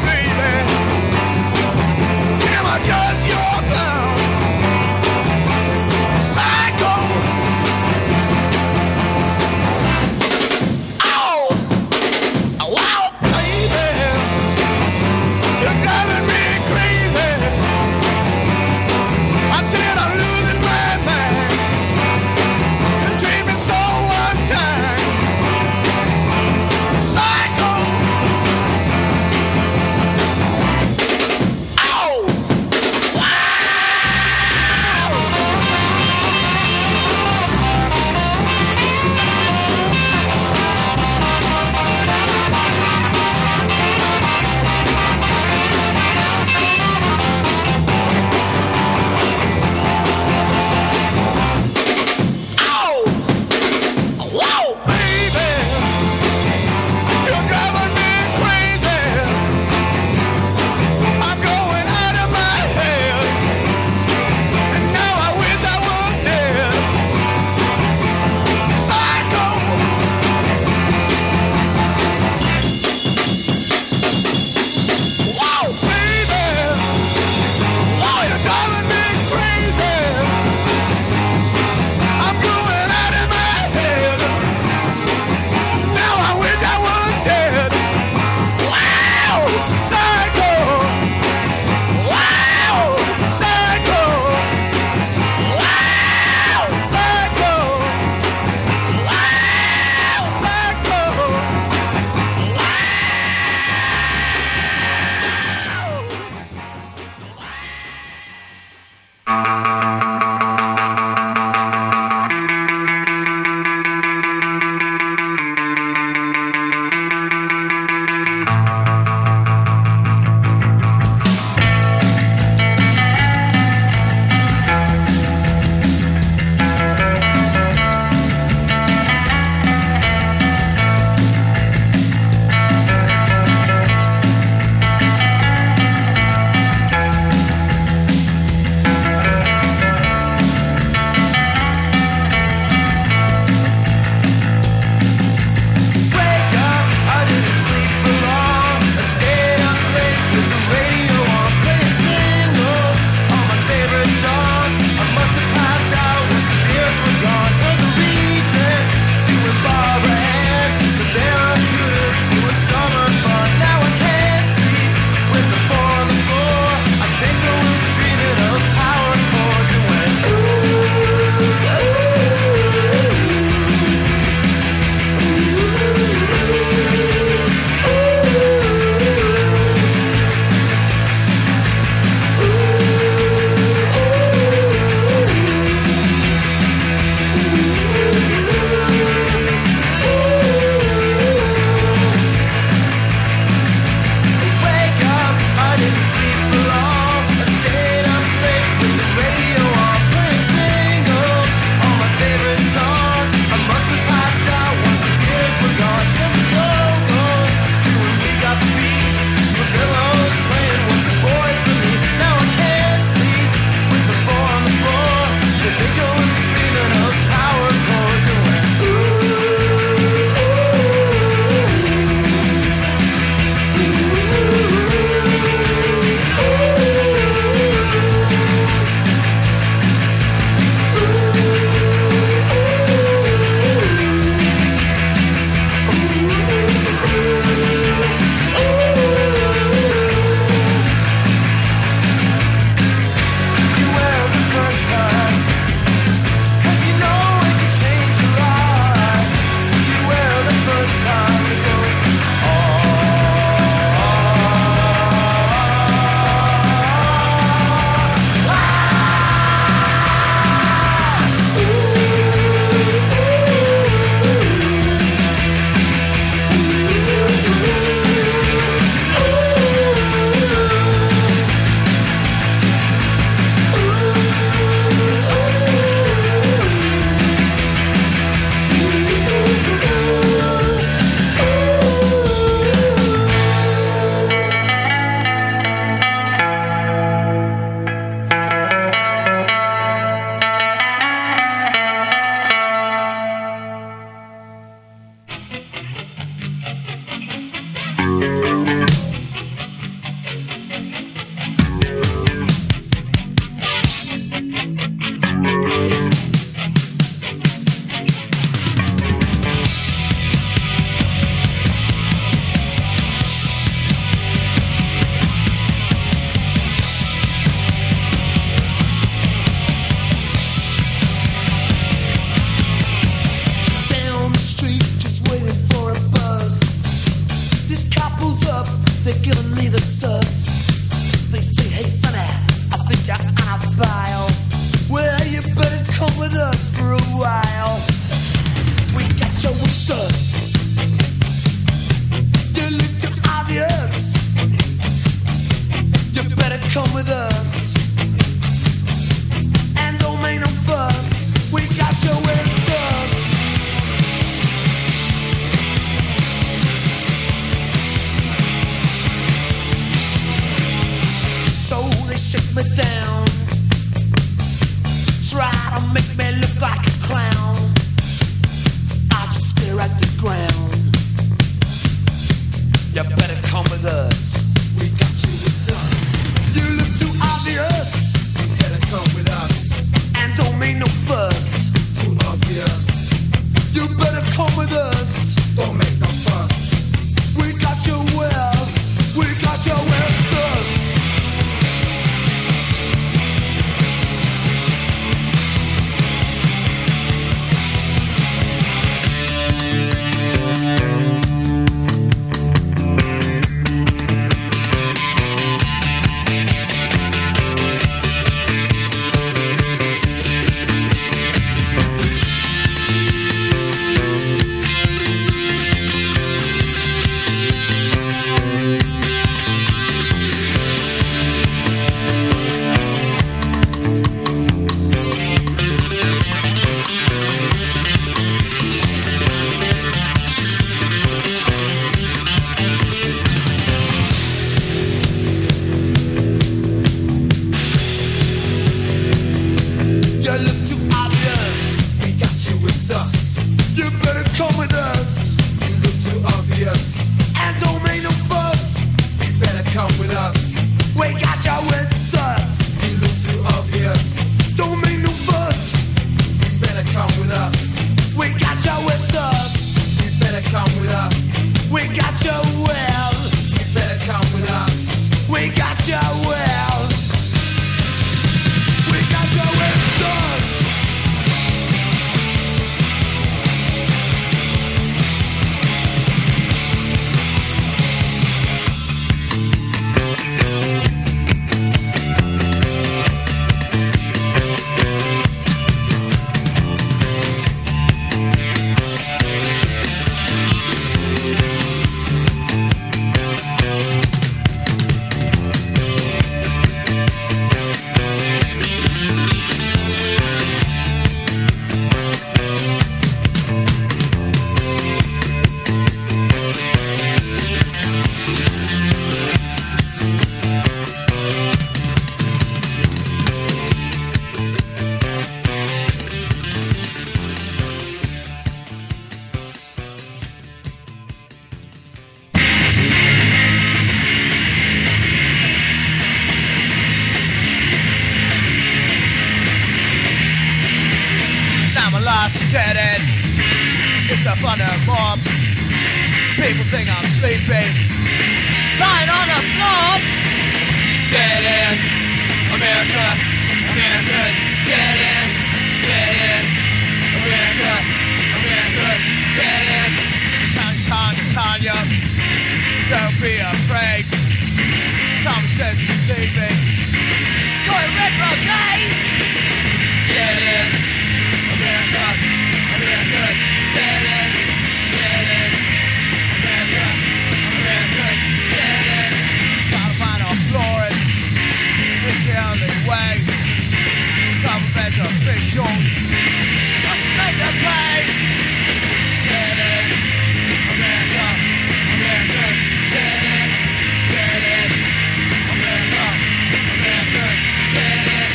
Speaker 8: You better come with us. Don't make no fuss. We got your will. We got your answers. You look too obvious. We got you with us. You better come with us. You look too obvious. And don't make no fuss. You better come with us. We got you with us. You look too obvious. Don't make no fuss. You better come with us. We got you with us. You better come with us. We got you well. You better come with us. We got you well. We got you with us.
Speaker 16: I'm a lost dead. It's a thunder bomb. People think I'm sleeping, lying on the floor. Dead end, America, America, dead end, America, America, dead end. Tanya, don't be afraid. Tom says you're sleeping. Going retrograde. Dead end, America, America, dead end, America, America, dead end. Gotta find a flooring. It's the only way. Government officials must make the pay. Dead end, America, America, dead end, America, America, dead end.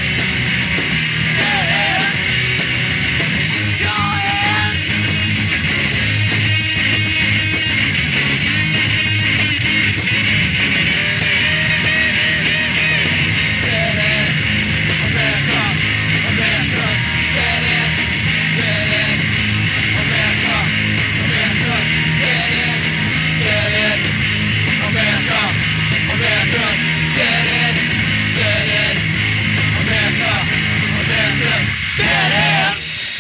Speaker 16: Dead end. Your end. Dead end, America, America, dead end, America, America, dead end, America, America, dead end, America, America, dead end.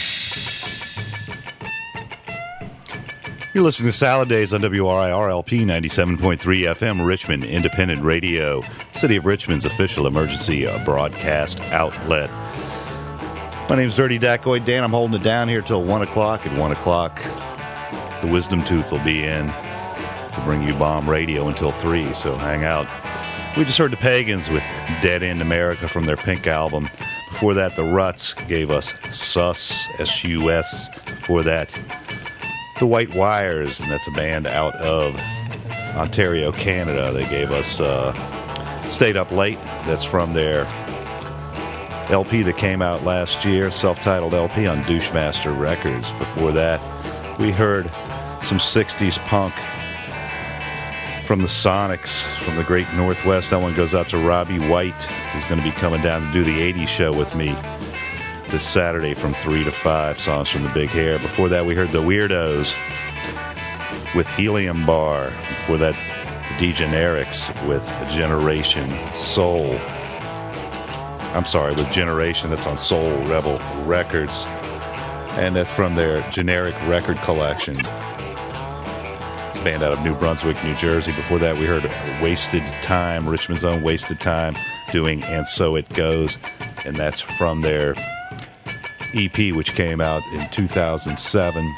Speaker 3: You're listening to Salad Days on WRIR-LP 97.3 FM, Richmond Independent Radio, City of Richmond's official emergency broadcast outlet. My name's Dirty Dacoid Dan. I'm holding it down here till 1 o'clock. At 1 o'clock, the Wisdom Tooth will be in to bring you bomb radio until 3, so hang out. We just heard the Pagans with Dead End America from their Pink album. Before that, the Ruts gave us Sus, S-U-S. Before that, the White Wires, and that's a band out of Ontario, Canada. They gave us Stayed Up Late. That's from their LP that came out last year, self-titled LP on Douchemaster Records. Before that, we heard some 60s punk from the Sonics from the Great Northwest. That one goes out to Robbie White, who's going to be coming down to do the 80s show with me this Saturday from 3 to 5, songs from the Big Hair. Before that, we heard the Weirdos with Helium Bar. Before that, the Degenerics with Generation Soul. I'm sorry, with Generation, that's on Soul Rebel Records. And that's from their Generic Record Collection. It's a band out of New Brunswick, New Jersey. Before that, we heard Wasted Time, Richmond's own Wasted Time, doing And So It Goes. And that's from their EP, which came out in 2007,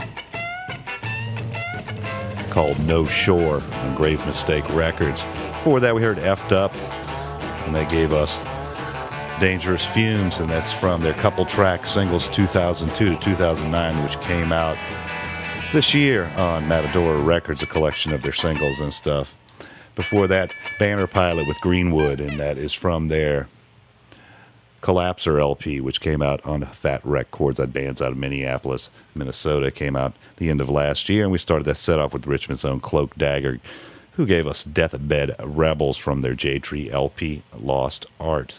Speaker 3: called No Shore on Grave Mistake Records. Before that, we heard Effed Up, and they gave us Dangerous Fumes, and that's from their couple track singles 2002 to 2009, which came out this year on Matador Records, a collection of their singles and stuff. Before that, Banner Pilot with Greenwood, and that is from their Collapser LP, which came out on Fat Records. That band's out of Minneapolis, Minnesota. Came out the end of last year, and we started that set off with Richmond's own Cloak Dagger, who gave us Deathbed Rebels from their J Tree LP, Lost Art.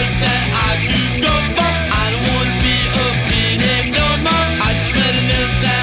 Speaker 16: I just met a nurse that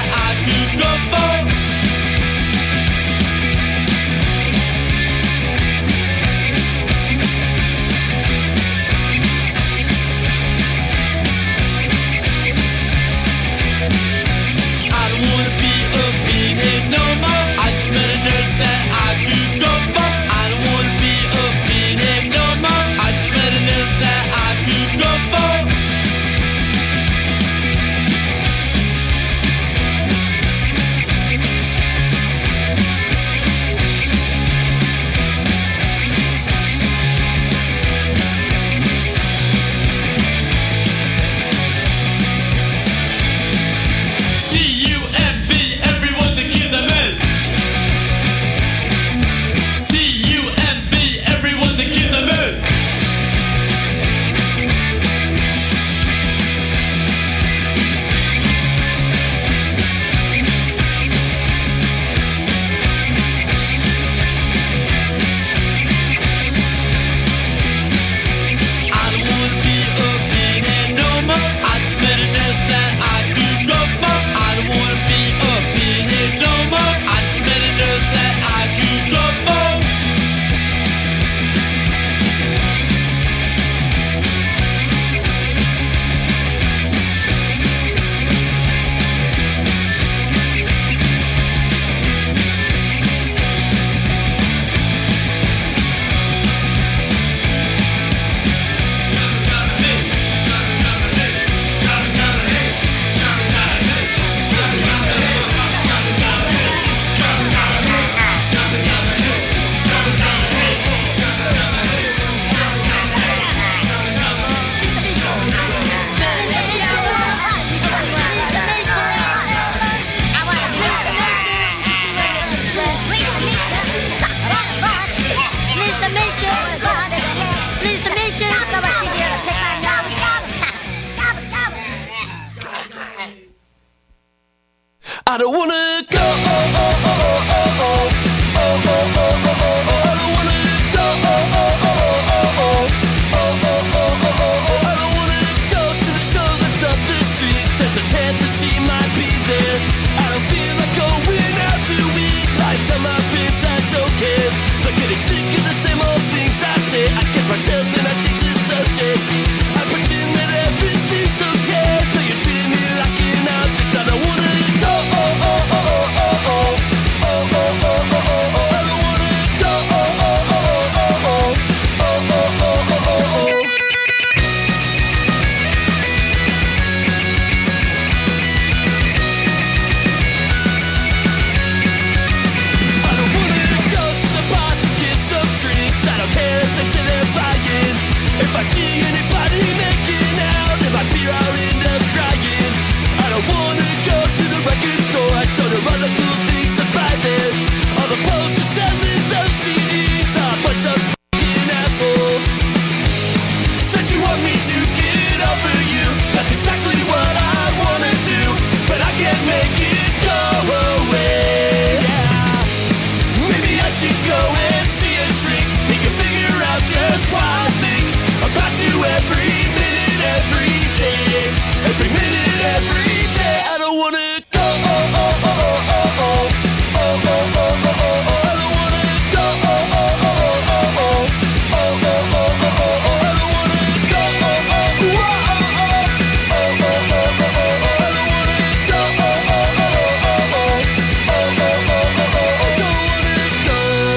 Speaker 4: why I think about you every minute, every day. Every minute, every day. I don't wanna go, oh, oh, oh, oh, oh, oh. Oh, oh, oh, oh, oh, oh. I don't wanna go, oh, oh, oh, oh, oh, oh. Oh, oh, oh, oh, oh, oh. I don't wanna go, oh, oh, oh, oh, oh. Oh, oh, oh, oh, oh, oh. I don't wanna go, oh, oh, oh, oh, oh, oh. Oh, oh, oh, oh, oh, oh. Don't wanna go.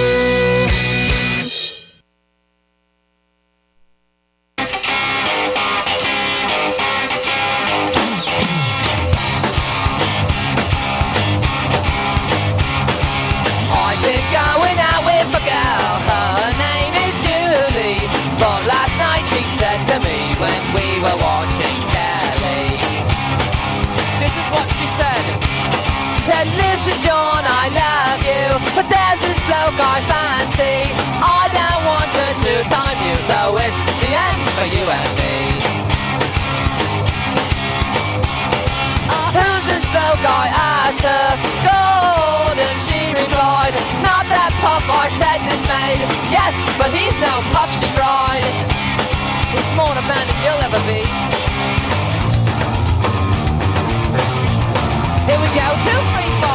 Speaker 15: I've been going out with a girl, her name is Julie. But last night she said to me when we were watching telly, this is what she said. She said, listen John, I love you, but there's this bloke I fancy. I don't want to two-time you, so it's the end for you and me. Who's this bloke, I asked her. Golden, she replied. Not that puff, I said dismayed. Yes, but he's no puff, she cried. He's more a man than you'll ever be. Here we go, 2, 3,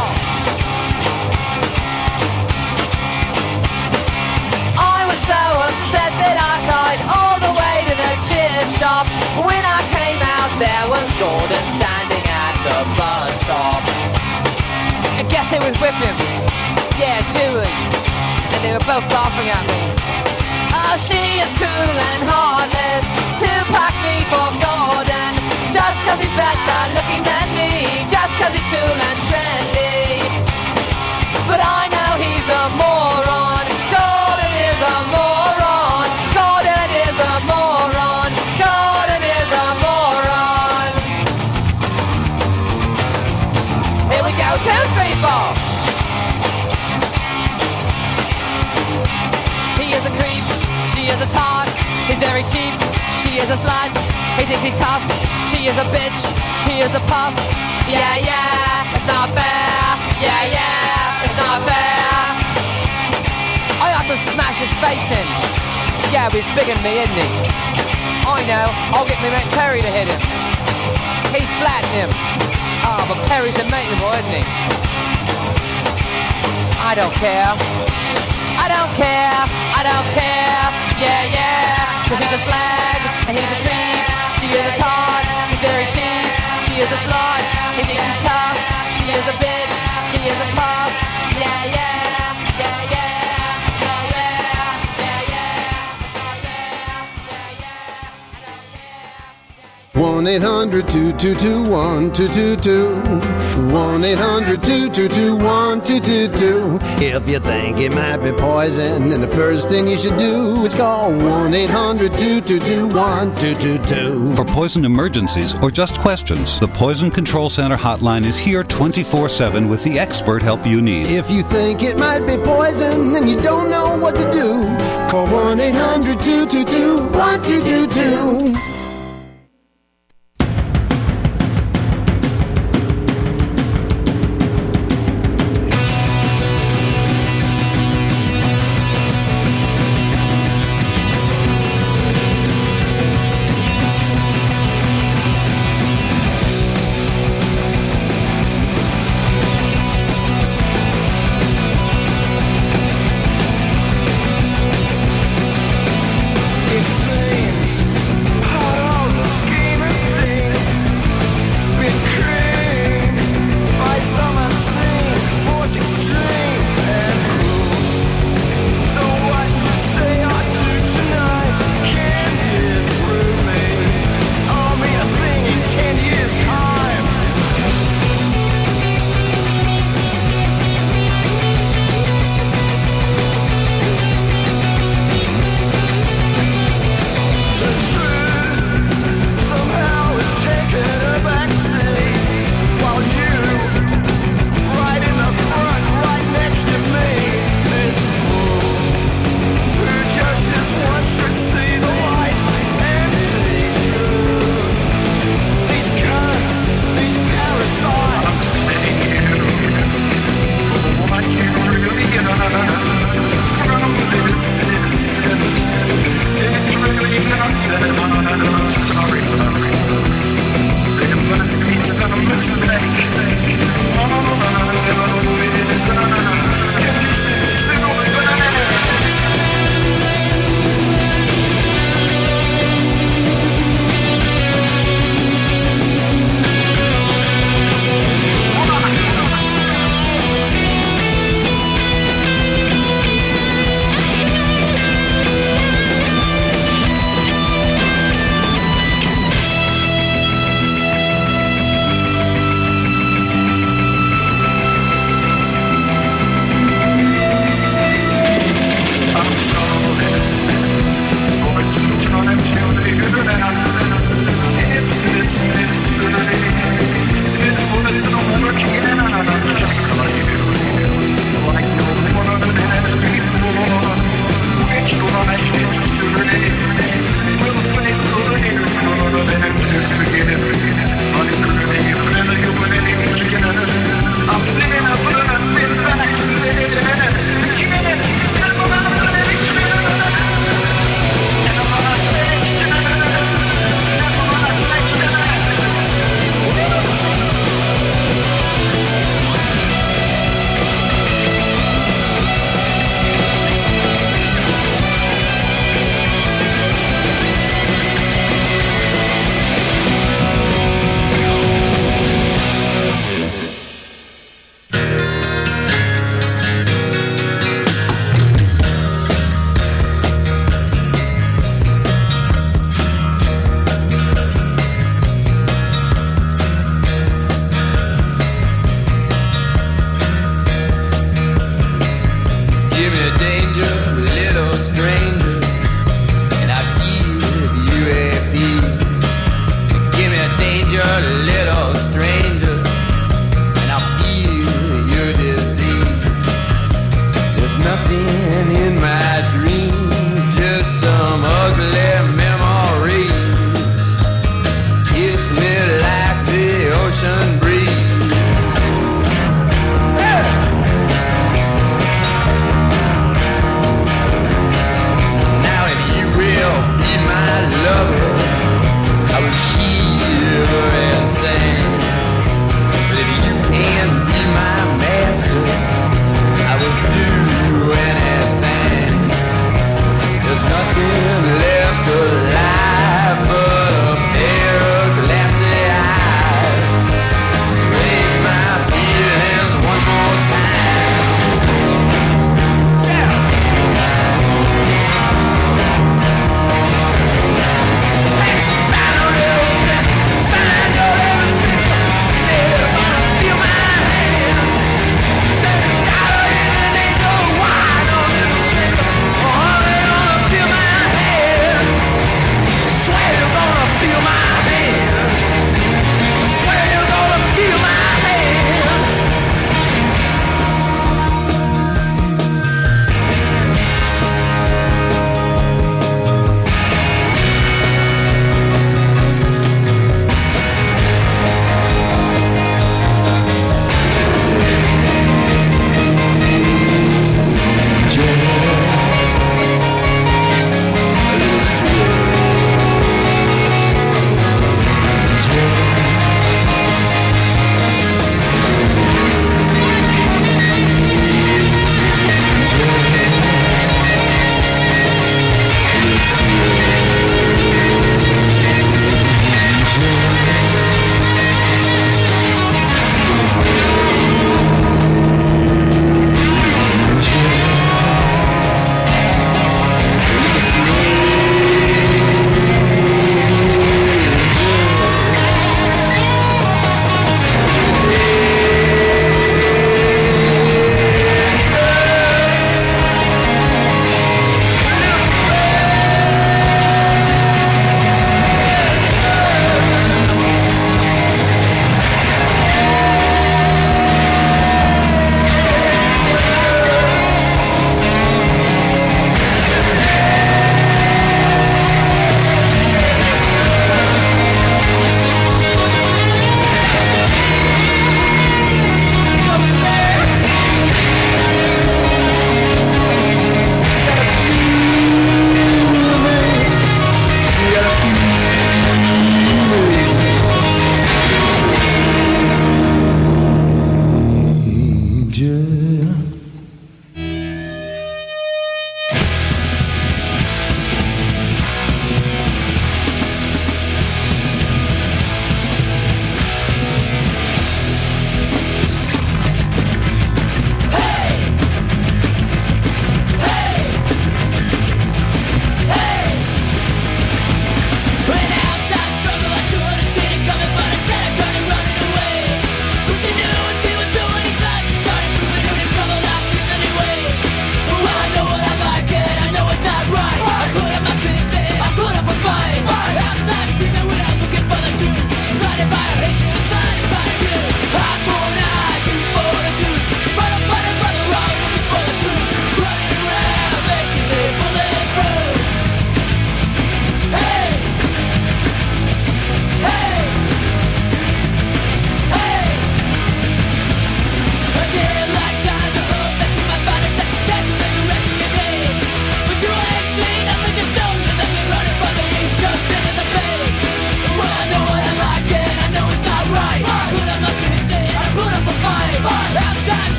Speaker 15: 4. I was so upset that I cried all the way to the chip shop. When I came out, there was Gordon standing at the bus stop. I guess it was with him. Yeah, Julie. And they were both laughing at me. Oh, she is cool and heartless to pack me for Gordon. Just cause he's better looking than me. Just cause he's cool and trendy. But I know he's a moron. Gordon is a moron. Gordon is a moron. Gordon is a moron. Here we go, 2, 3, 4. He is a creep, she is a tart. He's very cheap, she is a slut. He thinks he's tough, she is a bitch. He is a puff, yeah, yeah. It's not fair, yeah, yeah. It's not fair. I have to smash his face in. Yeah, but he's bigger than me, isn't he? I know, I'll get me mate Perry to hit him. He'd flatten him. Oh, but Perry's a mateable, isn't he? I don't care. I don't care. I don't care. Yeah, yeah. Cause he's a slag and he's a creep. She is a tart. He's very cheap. She is a slut. He thinks he's tough. She is a bitch. He is a pup. Yeah, yeah.
Speaker 17: 1-800-222-1222. 1-800-222-1222. If you think it might be poison, then the first thing you should do is call 1-800-222-1222.
Speaker 18: For poison emergencies or just questions, the Poison Control Center hotline is here 24/7 with the expert help you need.
Speaker 17: If you think it might be poison and you don't know what to do, call 1-800-222-1222.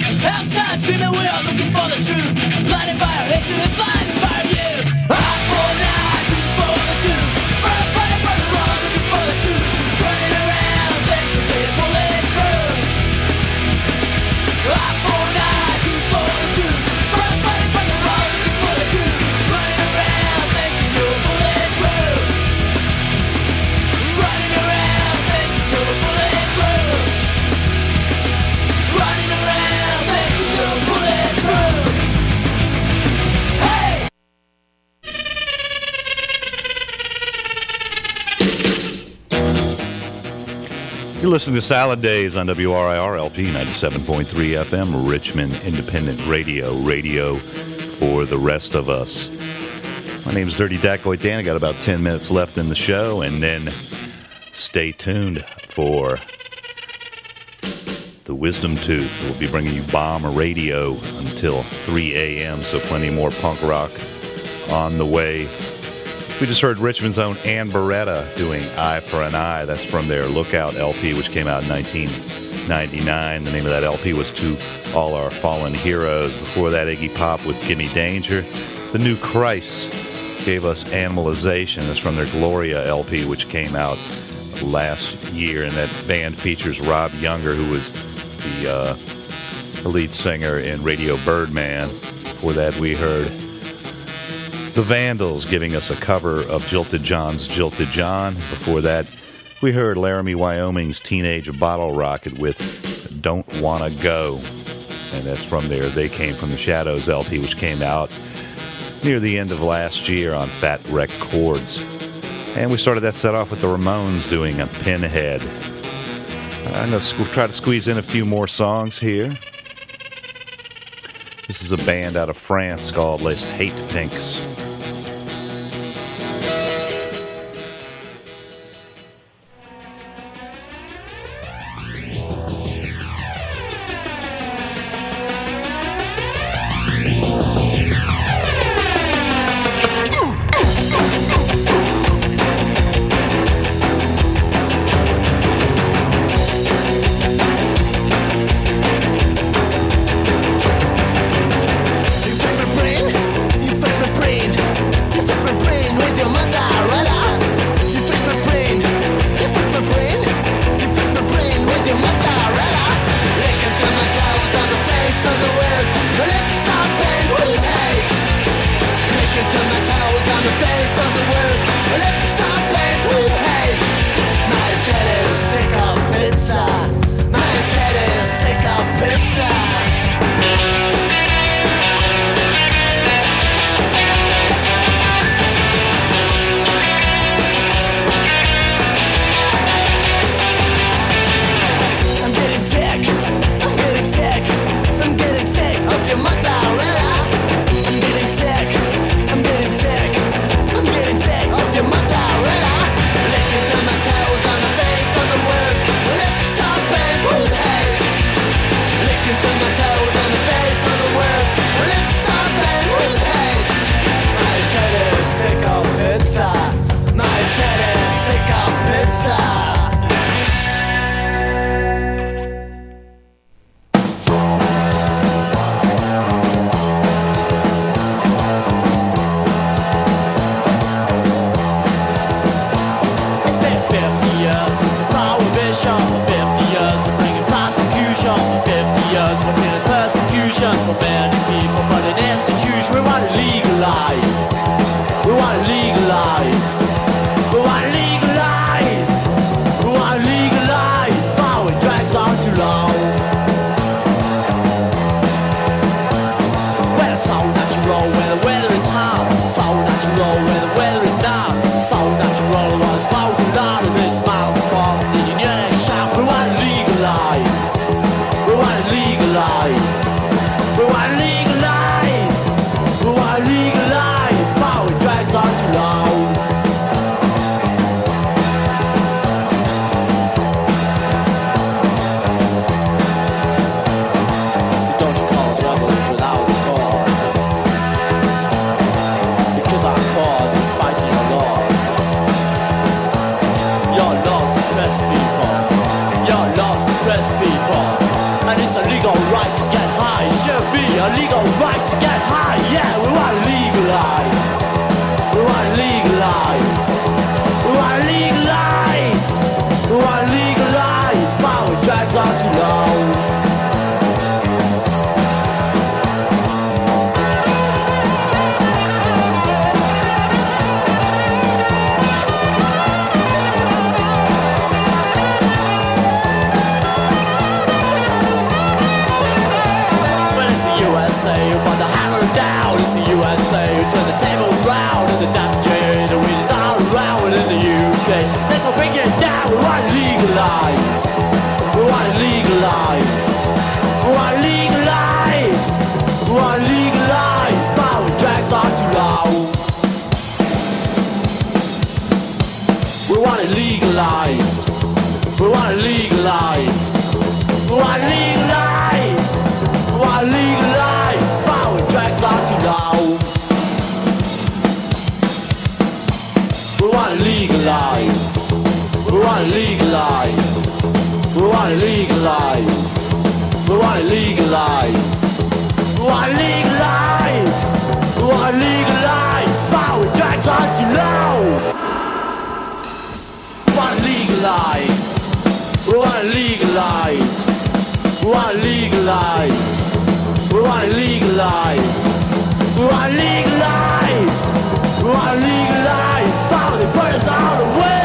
Speaker 2: Outside screaming, we are looking for the truth. Blinded by our hatred, blinded by our youth. I for now, two for the two. Run, fighting for the wrong, looking for the truth. Running around, thinking we're bulletproof. I for now, two for the two. Run, fighting for the wrong, looking for the truth. Running around, thinking you're bulletproof. Running around, thinking you're bulletproof. Running around, thinking you're bulletproof. Hey!
Speaker 3: You're listening to Salad Days on WRIR LP 97.3 FM, Richmond Independent Radio, radio for the rest of us. My name is Dirty Dacoit Dan. I got about 10 minutes left in the show, and then stay tuned for the Wisdom Tooth. We'll be bringing you Bomb Radio until 3 a.m., so plenty more punk rock on the way. We just heard Richmond's own Ann Beretta doing Eye for an Eye. That's from their Lookout LP, which came out in 1999. The name of that LP was To All Our Fallen Heroes. Before that, Iggy Pop with Gimme Danger. The New Christ gave us Animalization. That's from their Gloria LP, which came out last year. And that band features Rob Younger, who was the lead singer in Radio Birdman. Before that, we heard The Vandals giving us a cover of Jilted John's Jilted John. Before that, we heard Laramie, Wyoming's Teenage Bottle Rocket with Don't Wanna Go. And that's from their They Came From the Shadows LP, which came out near the end of last year on Fat Wreck Chords. And we started that set off with the Ramones doing a Pinhead. I'm going to try to squeeze in a few more songs here. This is a band out of France called Les Hate Pinks.
Speaker 8: You fix my brain,
Speaker 11: legalize. We want it legalized. We want it legalized. We want it legalized. Power drags are too loud. We want it legalized. We want it legalized. We want it legalized. We want it legalized. Power drags are too loud. We want it legalized. We want it legalized. We want it legalized. We want it legalized. We want it legalized. We want it legalized. Power drags are too loud. We want it legalized. We want it legalized. We want it legalized. We want it legalized. We want it legalized. We want it legalized. Follow the birds all the way.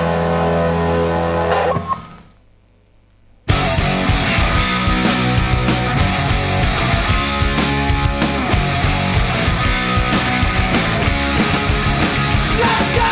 Speaker 11: Let's go.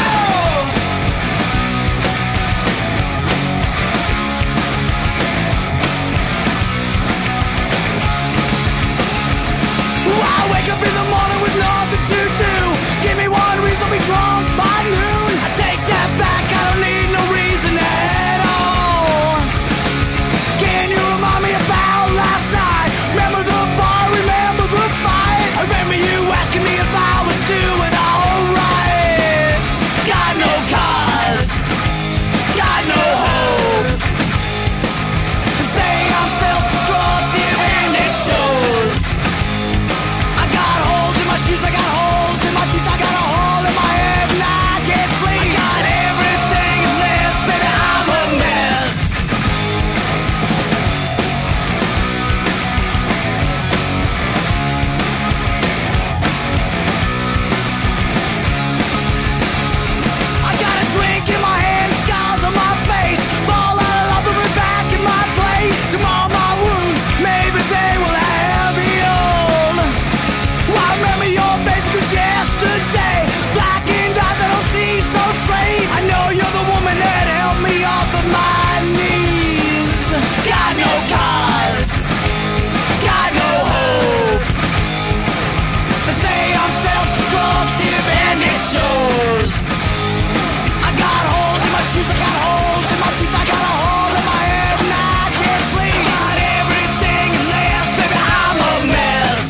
Speaker 11: I wake up in the morning with nothing to do. Give me one reason I'll be drunk by noon. I take that back, I don't need no reason at all. Can you remind me about last night? Remember the bar, remember the fight? I remember you asking me if I was doing alright. Got no cause, got no hope. They say I'm self-destructive and it shows. I got holes in my shoes, I got holes in my teeth, I got a hole in my head and I can't sleep. I got everything less, baby, I'm a mess. I got a drink in my hand, scars on my face, fall out of love, bring me back in my place. From all my wounds, maybe they will have healed. Well, I remember your face was yesterday. Blackened eyes, I don't see so straight. I know you're the woman that helped me off of my knees. Got no cause, got no hope. They say I'm self-destructive and it shows. I got holes in my shoes, I got holes in my teeth, I got a hole in my head and I can't sleep. Got everything less, baby, I'm a mess.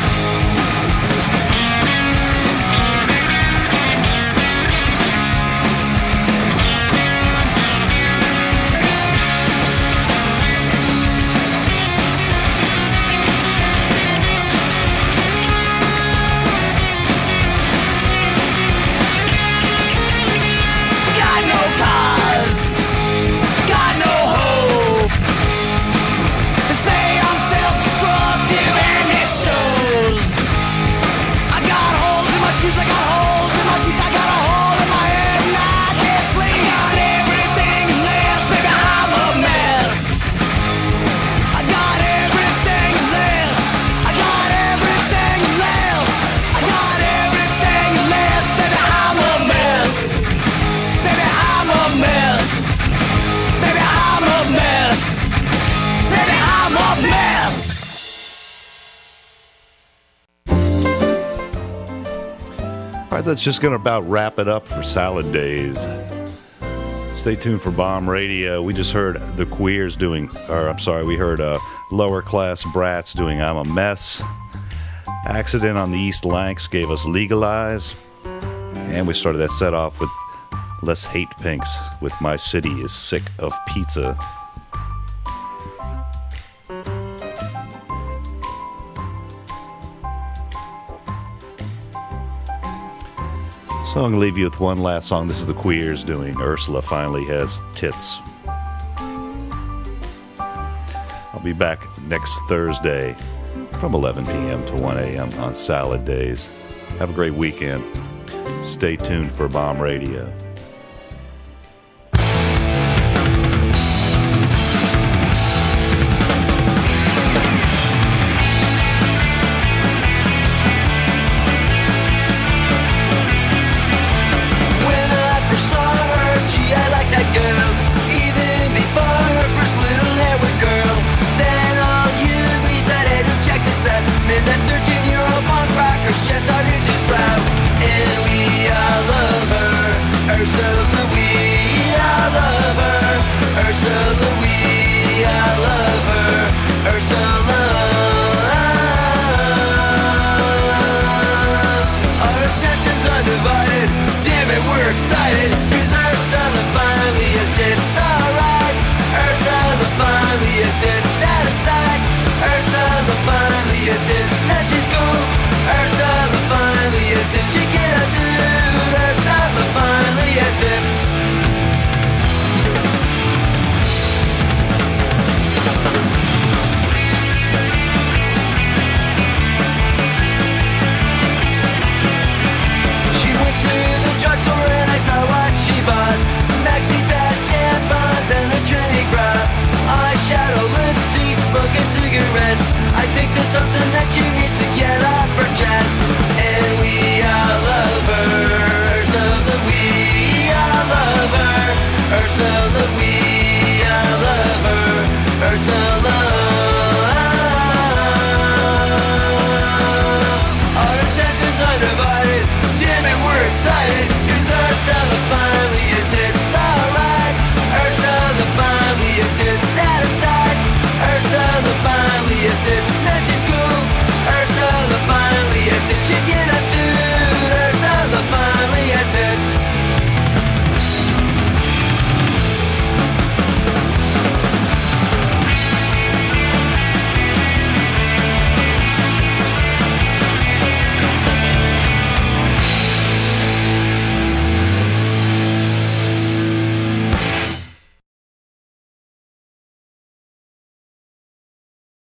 Speaker 11: Got no cause, got no hope. They say I'm self-destructive and it shows. I got holes in my shoes, I got holes in my teeth, I got a hole in my head and I can't sleep. Got everything less, baby, I'm a mess. I got everything less. I got everything less. I got everything less, baby, I'm a mess. Baby, I'm a mess. Baby, I'm a mess. Baby, I'm a mess.
Speaker 3: All right, that's just going to about wrap it up for Salad Days. Stay tuned for Bomb Radio. We just heard the Queers doing, or I'm sorry, we heard Lower Class Brats doing I'm a Mess. Accident on the East Lanks gave us Legalize. And we started that set off with Let's Hate Pinks with My City is Sick of Pizza. So I'm going to leave you with one last song. This is the Queers doing Ursula Finally Has Tits. I'll be back next Thursday from 11 p.m. to 1 a.m. on Salad Days. Have a great weekend. Stay tuned for Bomb Radio.